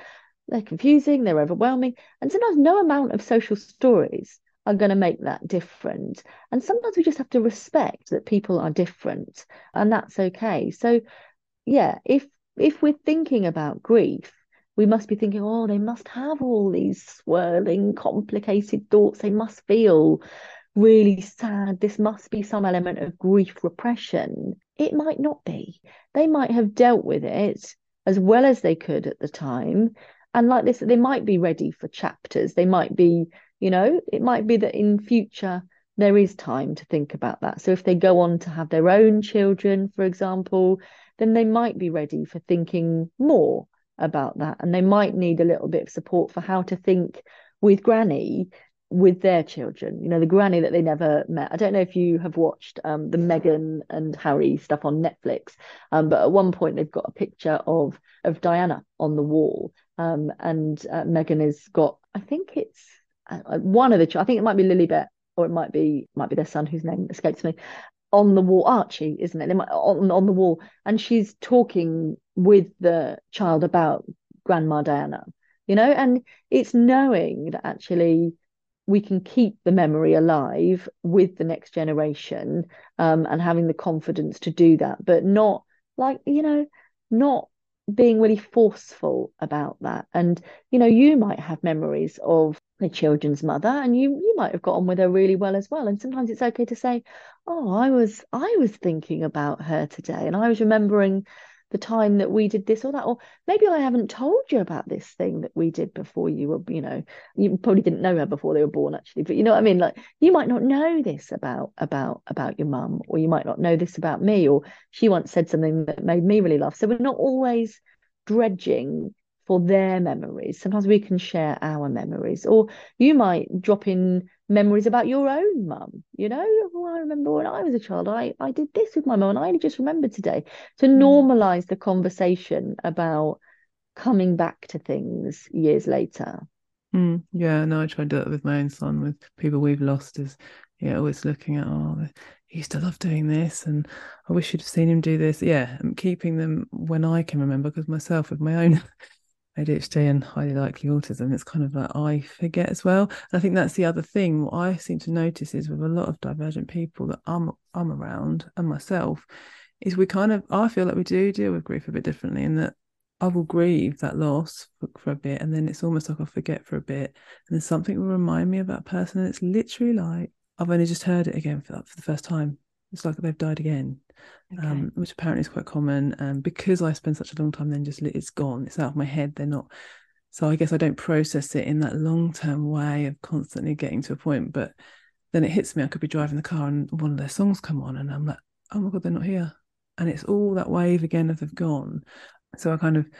B: they're confusing, they're overwhelming. And sometimes no amount of social stories are going to make that different. And sometimes we just have to respect that people are different, and that's okay. So yeah, if if we're thinking about grief, we must be thinking, oh, they must have all these swirling, complicated thoughts. They must feel really sad. This must be some element of grief repression. It might not be. They might have dealt with it as well as they could at the time. And like this, they might be ready for chapters. They might be, you know, it might be that in future there is time to think about that. So if they go on to have their own children, for example, then they might be ready for thinking more about that. And they might need a little bit of support for how to think with granny with their children, you know, the granny that they never met. I don't know if you have watched um, the Meghan and Harry stuff on Netflix, um, but at one point they've got a picture of of Diana on the wall, um, and uh, Meghan has got, I think it's uh, one of the, I think it might be Lilibet, or it might be might be their son whose name escapes me, on the wall, Archie, isn't it? They might, on on the wall, and she's talking with the child about Grandma Diana, you know, and it's knowing that actually we can keep the memory alive with the next generation, um, and having the confidence to do that, but not like, you know, not being really forceful about that. And, you know, you might have memories of the children's mother, and you you might have got on with her really well as well. And sometimes it's okay to say, oh, I was I was thinking about her today, and I was remembering the time that we did this or that, or maybe I haven't told you about this thing that we did before you were, you know, you probably didn't know her before they were born, actually, but you know what I mean? Like, you might not know this about about about your mum, or you might not know this about me, or she once said something that made me really laugh. So we're not always dredging for their memories. Sometimes we can share our memories, or you might drop in memories about your own mum. You know, oh, I remember when I was a child, I, I did this with my mum, and I only just remembered today. To normalize the conversation about coming back to things years later.
A: Mm, yeah, no, I try to do that with my own son, with people we've lost, is yeah, always looking at, oh, he used to love doing this, and I wish you'd have seen him do this. Yeah, and keeping them when I can remember, because myself with my own A D H D and highly likely autism, it's kind of like I forget as well. And I think that's the other thing. What I seem to notice is with a lot of divergent people that I'm I'm around, and myself, is we kind of, I feel like we do deal with grief a bit differently, in that I will grieve that loss for, for a bit, and then it's almost like I'll forget for a bit, and then something will remind me of that person, and it's literally like I've only just heard it again for, for the first time. It's like they've died again. Okay. Um, which apparently is quite common. Um, because I spend such a long time, then just it's gone. It's out of my head. They're not. So I guess I don't process it in that long-term way of constantly getting to a point. But then it hits me. I could be driving the car and one of their songs come on, and I'm like, oh my God, they're not here. And it's all that wave again of they've gone. So I kind of,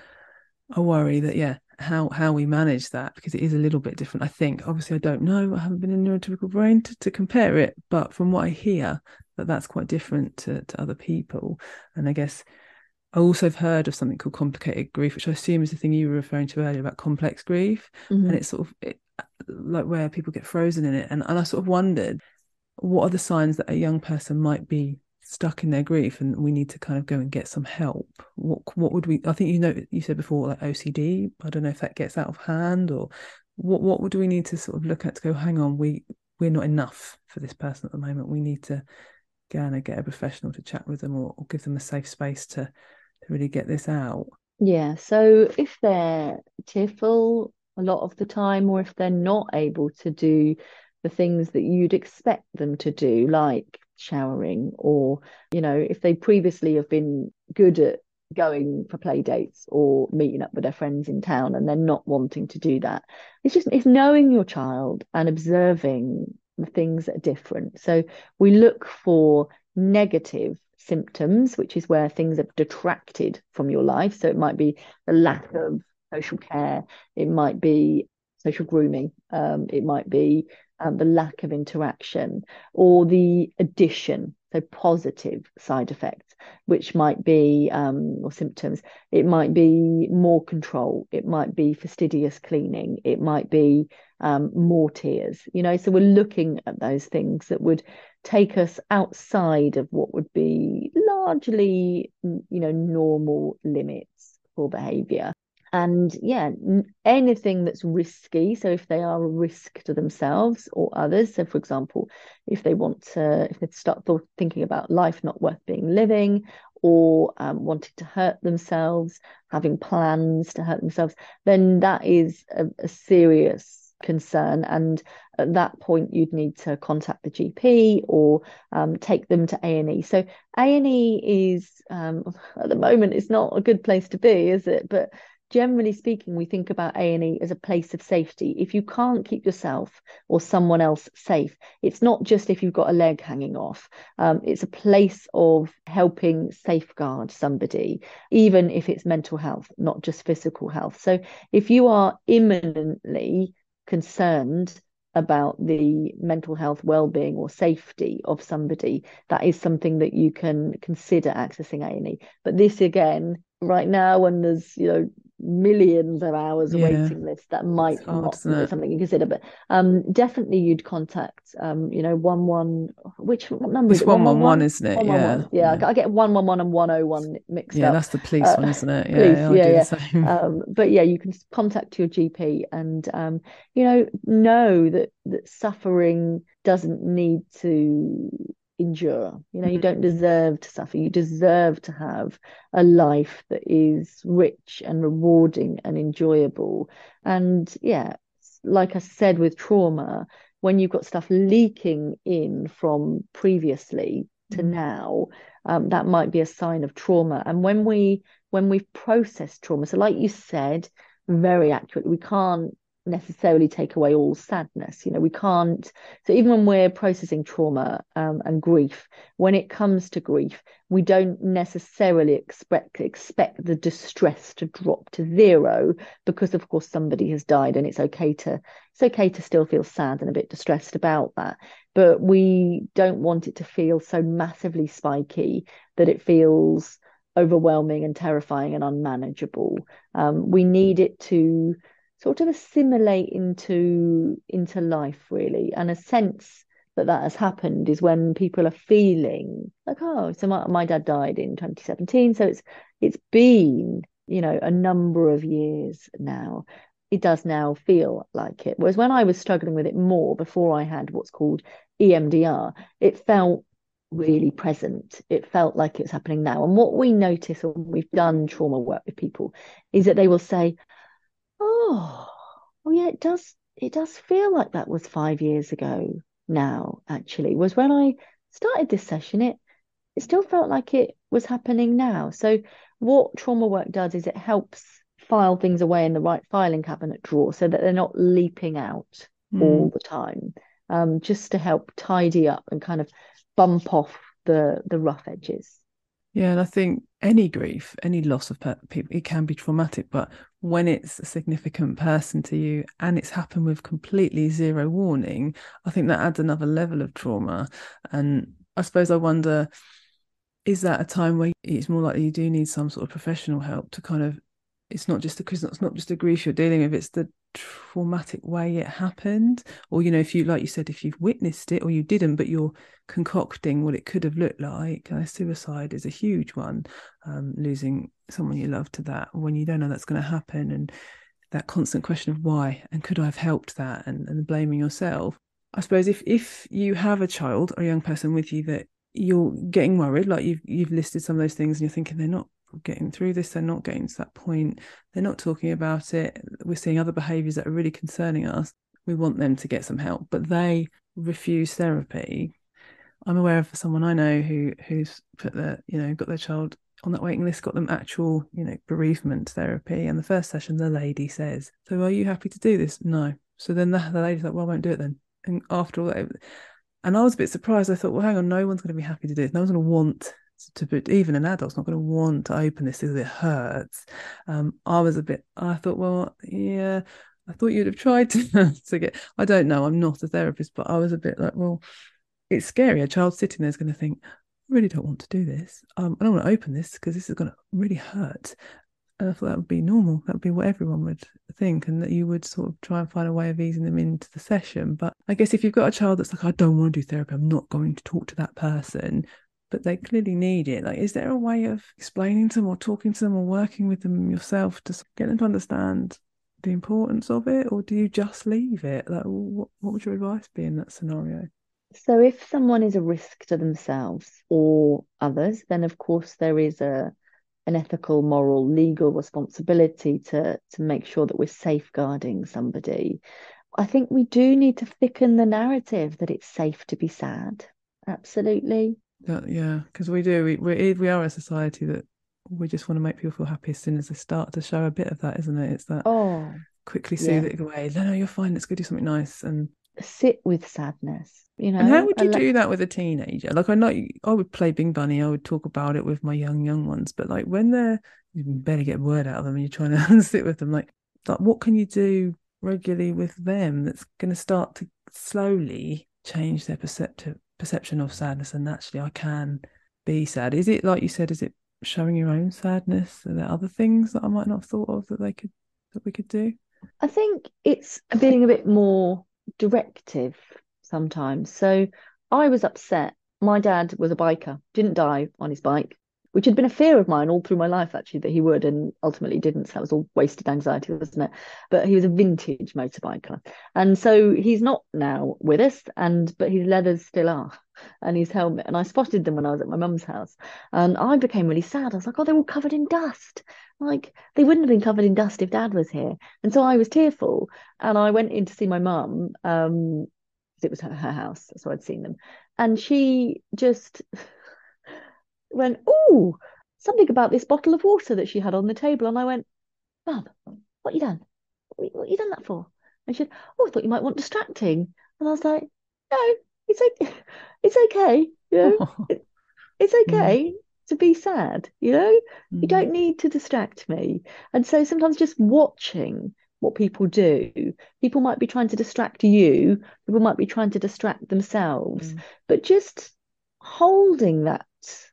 A: I worry that, yeah, how how we manage that, because it is a little bit different. I think, obviously, I don't know. I haven't been in neurotypical brain to, to compare it, but from what I hear, that that's quite different to, to other people. And I guess I also have heard of something called complicated grief, which I assume is the thing you were referring to earlier about complex grief. Mm-hmm. And it's sort of it, like where people get frozen in it. And, and I sort of wondered, what are the signs that a young person might be stuck in their grief and we need to kind of go and get some help? What what would we, I think, you know, you said before, like O C D. I don't know if that gets out of hand, or what what would we need to sort of look at to go, hang on, we we're not enough for this person at the moment. We need to go and get a professional to chat with them, or, or give them a safe space to to really get this out.
B: Yeah, so if they're tearful a lot of the time, or if they're not able to do the things that you'd expect them to do, like showering, or, you know, if they previously have been good at going for play dates or meeting up with their friends in town and they're not wanting to do that, it's just, it's knowing your child and observing the things that are different. So we look for negative symptoms, which is where things have detracted from your life. So it might be the lack of social care, it might be social grooming, um, it might be um, the lack of interaction, or the addition, so positive side effects, which might be, um, or symptoms, it might be more control, it might be fastidious cleaning, it might be um, more tears, you know. So we're looking at those things that would take us outside of what would be largely, you know, normal limits for behavior. And yeah, anything that's risky. So if they are a risk to themselves or others, so for example, if they want to, if they start th- thinking about life not worth being living, or um, wanting to hurt themselves, having plans to hurt themselves, then that is a, a serious concern. And at that point, you'd need to contact the G P or um, take them to A and E. So A and E is, um, at the moment, it's not a good place to be, is it? But generally speaking, we think about A and E as a place of safety. If you can't keep yourself or someone else safe, it's not just if you've got a leg hanging off. Um, it's a place of helping safeguard somebody, even if it's mental health, not just physical health. So if you are imminently concerned about the mental health well-being or safety of somebody, that is something that you can consider accessing A and E. But this again, right now, when there's, you know, millions of hours of
A: Yeah,
B: waiting list, that might
A: it's hard,
B: not
A: isn't
B: be
A: it?
B: something you consider. But um definitely you'd contact um you know one one, which what number is
A: It's
B: it, one
A: one
B: one
A: one one,
B: one
A: isn't it?
B: one one
A: Yeah,
B: one? Yeah,
A: yeah,
B: I get one one one and one oh one mixed
A: yeah.
B: up.
A: That's the police one,
B: uh
A: isn't it?
B: Police,
A: Yeah, I
B: yeah,
A: do the
B: yeah.
A: same.
B: Um but yeah, you can contact your G P and um you know know that that suffering doesn't need to endure. You know, you don't deserve to suffer. You deserve to have a life that is rich and rewarding and enjoyable. And yeah, like I said, with trauma, when you've got stuff leaking in from previously to
A: Mm.
B: now, um, that might be a sign of trauma. And when we when we've processed trauma, so like you said, very accurately, we can't necessarily take away all sadness. You know, we can't. So even when we're processing trauma um, and grief, when it comes to grief, we don't necessarily expect expect the distress to drop to zero, because of course somebody has died, and it's okay to it's okay to still feel sad and a bit distressed about that. But we don't want it to feel so massively spiky that it feels overwhelming and terrifying and unmanageable. Um, we need it to sort of assimilate into into life, really. And a sense that that has happened is when people are feeling like, oh, so my, my dad died in twenty seventeen, so it's it's been, you know, a number of years now. It does now feel like it. Whereas when I was struggling with it more before I had what's called E M D R, it felt really present. It felt like it's happening now. And what we notice when we've done trauma work with people is that they will say, oh, oh yeah, it does. It does feel like that was five years ago now, actually. Was when I started this session, it it still felt like it was happening now. So what trauma work does is it helps file things away in the right filing cabinet drawer so that they're not leaping out all
A: Mm.
B: the time. Um, just to help tidy up and kind of bump off the the rough edges.
A: Yeah, and I think any grief, any loss of pe- people, it can be traumatic. But when it's a significant person to you and it's happened with completely zero warning, I think that adds another level of trauma. And I suppose I wonder, is that a time where it's more likely you do need some sort of professional help to kind of, it's not just because it's not just a grief you're dealing with, it's the traumatic way it happened. Or, you know, if you, like you said, if you've witnessed it or you didn't, but you're concocting what it could have looked like. Uh, suicide is a huge one, um, losing someone you love to that when you don't know that's going to happen, and that constant question of why and could I have helped that, and, and blaming yourself. I suppose if if you have a child or a young person with you that you're getting worried, like you've you've listed some of those things and you're thinking they're not getting through this, they're not getting to that point, they're not talking about it, we're seeing other behaviors that are really concerning us, we want them to get some help, but they refuse therapy. I'm aware of someone I know who who's put their, you know, got their child on that waiting list, got them actual, you know, bereavement therapy. And the first session, the lady says, "So are you happy to do this?" No. So then the, the lady's like, "Well, I won't do it then." And after all that, and I was a bit surprised. I thought, well, hang on, no one's going to be happy to do this. No one's going to want to put, even an adult's not going to want to open this because it hurts. Um, I was a bit, I thought, well, yeah, I thought you'd have tried to, to get, I don't know, I'm not a therapist, but I was a bit like, well, it's scary. A child sitting there is going to think, I really don't want to do this. Um, I don't want to open this because this is going to really hurt. And I thought that would be normal. That would be what everyone would think, and that you would sort of try and find a way of easing them into the session. But I guess if you've got a child that's like, I don't want to do therapy, I'm not going to talk to that person, but they clearly need it. Like, is there a way of explaining to them or talking to them or working with them yourself to get them to understand the importance of it, or do you just leave it? Like, what, what would your advice be in that scenario?
B: So if someone is a risk to themselves or others, then of course there is a an ethical, moral, legal responsibility to to make sure that we're safeguarding somebody. I think we do need to thicken the narrative that it's safe to be sad. Absolutely.
A: That, yeah, because we do. We, we we are a society that we just want to make people feel happy as soon as they start to show a bit of that, isn't it? It's that
B: Oh,
A: quickly soothe
B: yeah.
A: it away. No, no, you're fine. Let's go do something nice. And
B: Sit with sadness, you
A: and how
B: know.
A: would you
B: Allo-
A: do that with a teenager? Like, I know you- I would play Bing Bunny. I would talk about it with my young young ones. But like when they're you can barely get a word out of them, and you're trying to sit with them. Like, like what can you do regularly with them that's going to start to slowly change their perceptive perception of sadness? And actually, I can be sad. Is it like you said? Is it showing your own sadness? Are there other things that I might not have thought of that they could that we could do?
B: I think it's being a bit more directive sometimes. So I was upset. My dad was a biker, didn't die on his bike, which had been a fear of mine all through my life, actually, that he would, and ultimately didn't. So that was all wasted anxiety, wasn't it? But he was a vintage motorbiker. And so he's not now with us, and but his leathers still are, and his helmet. And I spotted them when I was at my mum's house. And I became really sad. I was like, oh, they're all covered in dust. Like they wouldn't have been covered in dust if dad was here. And so I was tearful. And I went in to see my mum. Um, it was her, her house, so I'd seen them. And she just went, oh, something about this bottle of water that she had on the table. And I went, Mum, what you done? What, what you done that for? And she said, oh, I thought you might want distracting. And I was like, no, it's okay. It's okay. You know,
A: Oh,
B: it, it's
A: mm,
B: okay to be sad. You know, you
A: mm,
B: don't need to distract me. And so sometimes just watching what people do, people might be trying to distract you, people might be trying to distract themselves,
A: mm,
B: but just holding that,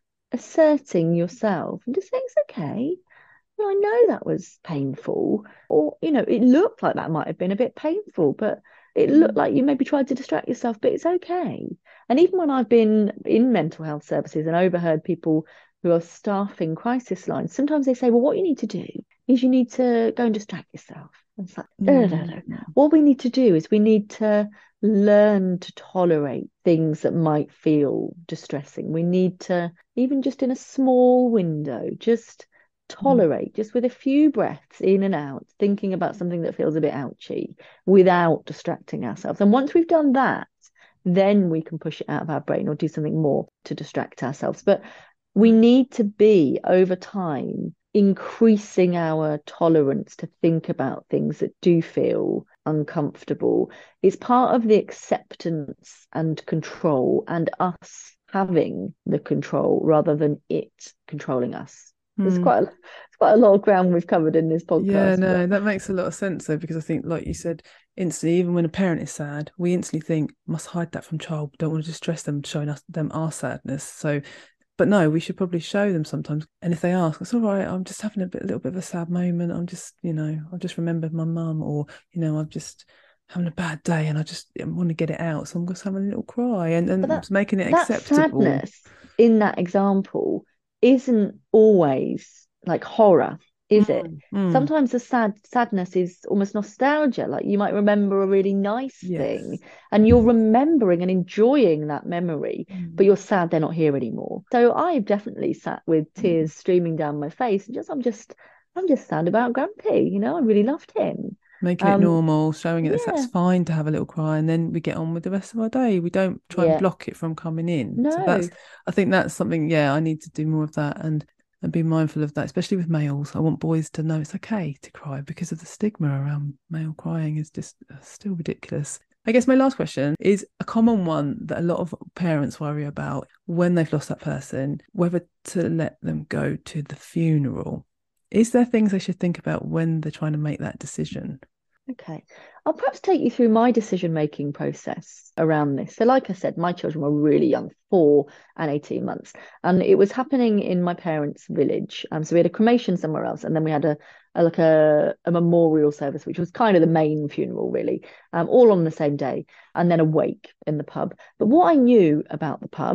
B: asserting yourself and just saying it's okay. Well, I know that was painful, or you know, it looked like that might have been a bit painful, but it looked
A: mm,
B: like you maybe tried to distract yourself, but it's okay. And even when I've been in mental health services and overheard people who are staffing crisis lines, sometimes they say, well, what you need to do is you need to go and distract yourself. And it's like, no, no, no, no.
A: mm,
B: What we need to do is we need to learn to tolerate things that might feel distressing. We need to, even just in a small window, just
A: mm.
B: tolerate, just with a few breaths in and out, thinking about something that feels a bit ouchy without distracting ourselves. And once we've done that, then we can push it out of our brain or do something more to distract ourselves. But we need to be over time increasing our tolerance to think about things that do feel uncomfortable. It's part of the acceptance and control and us having the control rather than it controlling us. There's
A: Mm.
B: quite a, it's quite a lot of ground we've covered in this
A: Yeah,
B: podcast, but
A: no, that makes a lot of sense though, because I think, like you said, instantly, even when a parent is sad, we instantly think, must hide that from child, don't want to distress them, showing us them our sadness. So, but no, we should probably show them sometimes. And if they ask, it's all right, I'm just having a bit, a little bit of a sad moment. I'm just, you know, I've just remembered my mum, or, you know, I'm just having a bad day and I just I want to get it out. So I'm just having a little cry and,
B: but that
A: and making it
B: that
A: acceptable.
B: sadness in that example isn't always like horror, is it?
A: Mm, mm,
B: Sometimes the sad sadness is almost nostalgia. Like you might remember a really nice thing
A: yes.
B: and you're remembering and enjoying that memory,
A: Mm,
B: but you're sad they're not here anymore. So I've definitely sat with
A: mm.
B: tears streaming down my face and just I'm just I'm just sad about Grumpy, you know, I really loved him.
A: Making it
B: Um,
A: normal, showing it that that's
B: yeah,
A: fine to have a little cry, and then we get on with the rest of our day. We don't try and
B: yeah,
A: block it from coming in. So that's,
B: no,
A: I think that's something, yeah, I need to do more of that and and be mindful of that, especially with males. I want boys to know it's okay to cry because of the stigma around male crying is just uh, still ridiculous. I guess my last question is a common one that a lot of parents worry about when they've lost that person, whether to let them go to the funeral. Is there things they should think about when they're trying to make that decision?
B: okay. I'll perhaps take you through my decision-making process around this. So, like I said, my children were really young, four and eighteen months. And it was happening in my parents' village. Um, so we had a cremation somewhere else, and then we had a, a like a, a memorial service, which was kind of the main funeral, really, um, all on the same day, and then a wake in the pub. But what I knew about the pub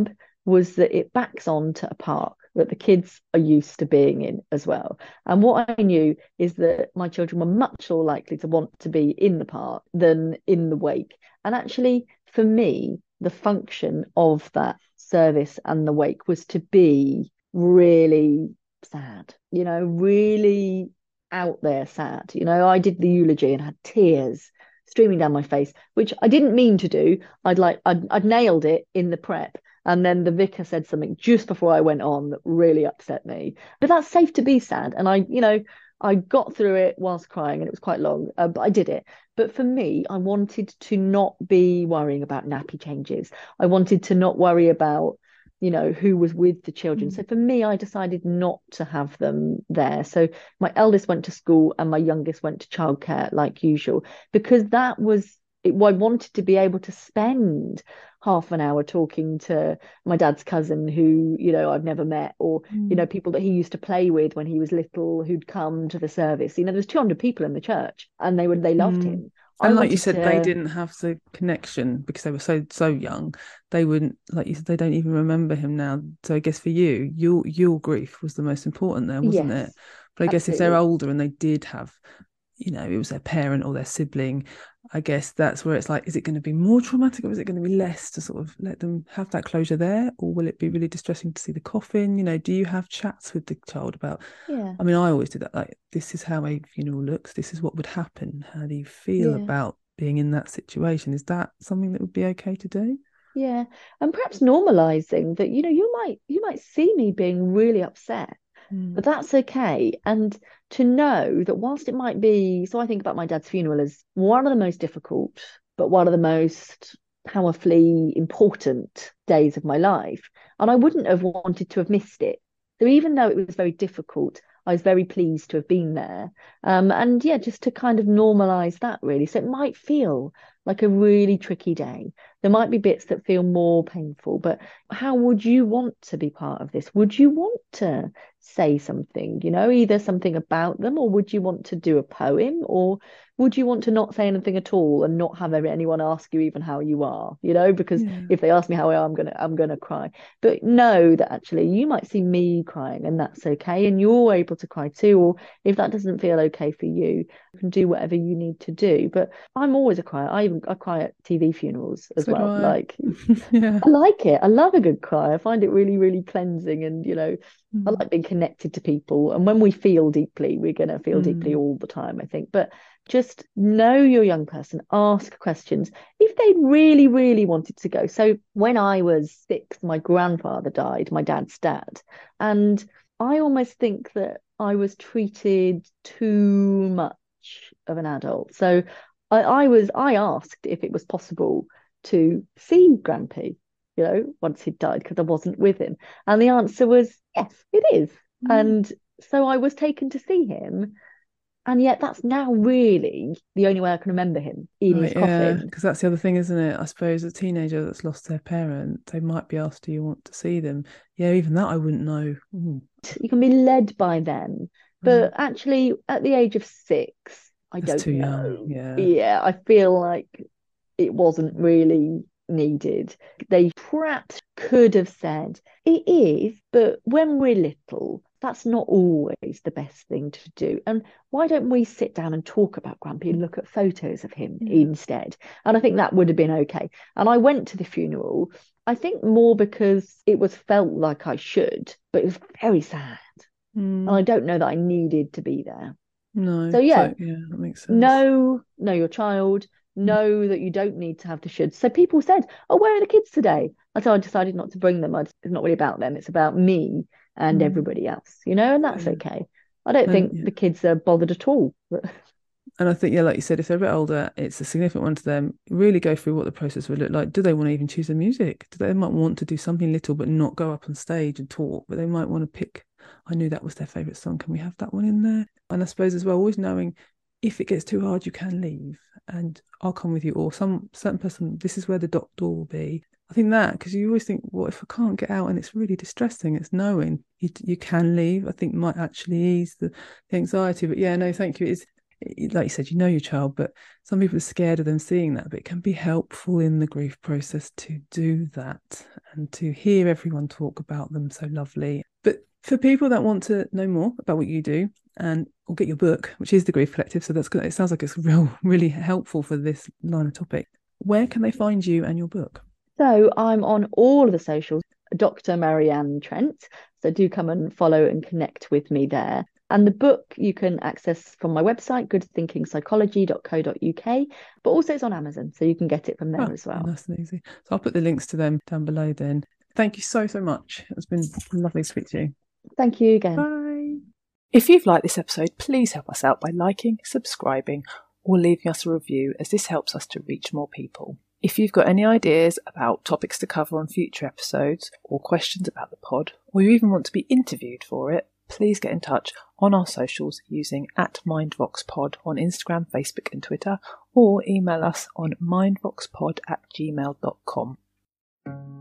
B: was that it backs on to a park that the kids are used to being in as well. And what I knew is that my children were much more likely to want to be in the park than in the wake. And actually, for me, the function of that service and the wake was to be really sad, you know, really out there sad. You know, I did the eulogy and had tears streaming down my face, which I didn't mean to do. I'd like I'd, I'd nailed it in the prep. And then the vicar said something just before I went on that really upset me. But that's safe to be sad. And I, you know, I got through it whilst crying, and it was quite long, uh, but I did it. But for me, I wanted to not be worrying about nappy changes. I wanted to not worry about, you know, who was with the children.
A: Mm.
B: So for me, I decided not to have them there. So my eldest went to school and my youngest went to childcare like usual, because that was it. I wanted to be able to spend half an hour talking to my dad's cousin who, you know, I've never met, or,
A: Mm.
B: you know, people that he used to play with when he was little who'd come to the service. You know, there's two hundred people in the church and they would, they loved
A: Mm.
B: him.
A: And
B: I
A: like you
B: wanted
A: said,
B: to...
A: they didn't have the connection because they were so so young. They wouldn't, like you said, they don't even remember him now. So I guess for you, your your grief was the most important there, wasn't
B: Yes,
A: it? But I guess if they're
B: absolutely.
A: older and they did have, you know, it was their parent or their sibling, I guess that's where it's like, is it going to be more traumatic or is it going to be less, to sort of let them have that closure there? Or will it be really distressing to see the coffin? You know, do you have chats with the child about,
B: Yeah,
A: I mean, I always do that, like, this is how a funeral looks, this is what would happen. How do you feel
B: yeah.
A: about being in that situation? Is that something that would be okay to do?
B: Yeah, and perhaps normalizing that, you know, you might you might see me being really upset,
A: Mm.
B: but that's okay. And to know that whilst it might be, so I think about my dad's funeral as one of the most difficult, but one of the most powerfully important days of my life. And I wouldn't have wanted to have missed it. So even though it was very difficult, I was very pleased to have been there. Um, and yeah, just to kind of normalize that really. So it might feel like a really tricky day. There might be bits that feel more painful, but how would you want to be part of this? Would you want to say something, you know, either something about them, or would you want to do a poem, or would you want to not say anything at all and not have anyone ask you even how you are, you know, because
A: Yeah.
B: if they ask me how I am, I'm gonna I'm gonna cry. But know that actually you might see me crying and that's okay, and you're able to cry too. Or if that doesn't feel okay for you, you can do whatever you need to do. But I'm always a crier. I even I cry at T V funerals as
A: So do
B: well.
A: I.
B: Like,
A: Yeah.
B: I like it. I love a good cry. I find it really, really cleansing. And, you know, I
A: Mm.
B: like being connected to people. And when we feel deeply, we're going to feel deeply
A: Mm.
B: all the time, I think. But just know your young person, ask questions if they really, really wanted to go. So when I was six, my grandfather died, my dad's dad. And I almost think that I was treated too much of an adult. So I, I was, I asked if it was possible to see Grampy, you know, once he'd died, because I wasn't with him. And the answer was yes, it is.
A: Mm.
B: And so I was taken to see him. And yet that's now really the only way I can remember him, in his
A: Right, yeah,
B: coffin.
A: because that's the other thing, isn't it? I suppose a teenager that's lost their parent, they might be asked, do you want to see them? Yeah, even that I wouldn't know. Ooh.
B: You can be led by them.
A: Mm.
B: But actually, at the age of six, I
A: That's
B: don't
A: too young.
B: know.
A: Yeah.
B: Yeah, I feel like it wasn't really needed. They perhaps could have said it is, but when we're little, that's not always the best thing to do. And why don't we sit down and talk about Grumpy and look at photos of him
A: Yeah.
B: instead? And I think that would have been okay. And I went to the funeral, I think more because it was felt like I should, but it was very sad. And I
A: Mm.
B: don't know that I needed to be there.
A: No.
B: So yeah,
A: So yeah, that makes sense.
B: know know your child,
A: Mm.
B: know that you don't need to have the shoulds. So people said, oh, where are the kids today? And so I decided not to bring them. I, it's not really about them, it's about me and
A: Mm.
B: everybody else, you know, and that's
A: Yeah.
B: okay. I don't
A: And
B: think
A: yeah.
B: the kids are bothered at all.
A: And I think, yeah, like you said, if they're a bit older, it's a significant one to them. Really go through what the process would look like. Do they want to even choose the music? Do they might want to do something little but not go up on stage and talk, but they might want to pick, I knew that was their favourite song. Can we have that one in there? And I suppose as well, always knowing if it gets too hard, you can leave and I'll come with you. Or some certain person, this is where the doctor will be. I think that, because you always think, well, if I can't get out and it's really distressing, it's knowing you, you can leave, I think might actually ease the, the anxiety. But yeah, no, thank you. It's like you said, you know your child, but some people are scared of them seeing that, but it can be helpful in the grief process to do that and to hear everyone talk about them so lovely. But for people that want to know more about what you do and or get your book, which is The Grief Collective, so that's good. It sounds like it's real, really helpful for this line of topic. Where can they find you and your book?
B: So I'm on all of the socials, Doctor Marianne Trent. So do come and follow and connect with me there. And the book you can access from my website, good thinking psychology dot co dot U K, but also it's on Amazon, so you can get it from there oh, as well.
A: Nice and easy. So I'll put the links to them down below then. Thank you so, so much. It's been lovely to speak to you.
B: Thank you again.
A: Bye. If you've liked this episode, please help us out by liking, subscribing, or leaving us a review, as this helps us to reach more people. If you've got any ideas about topics to cover on future episodes, or questions about the pod, or you even want to be interviewed for it, please get in touch on our socials using at MindVoxPod on Instagram, Facebook and Twitter, or email us on mindvoxpod at gmail dot com.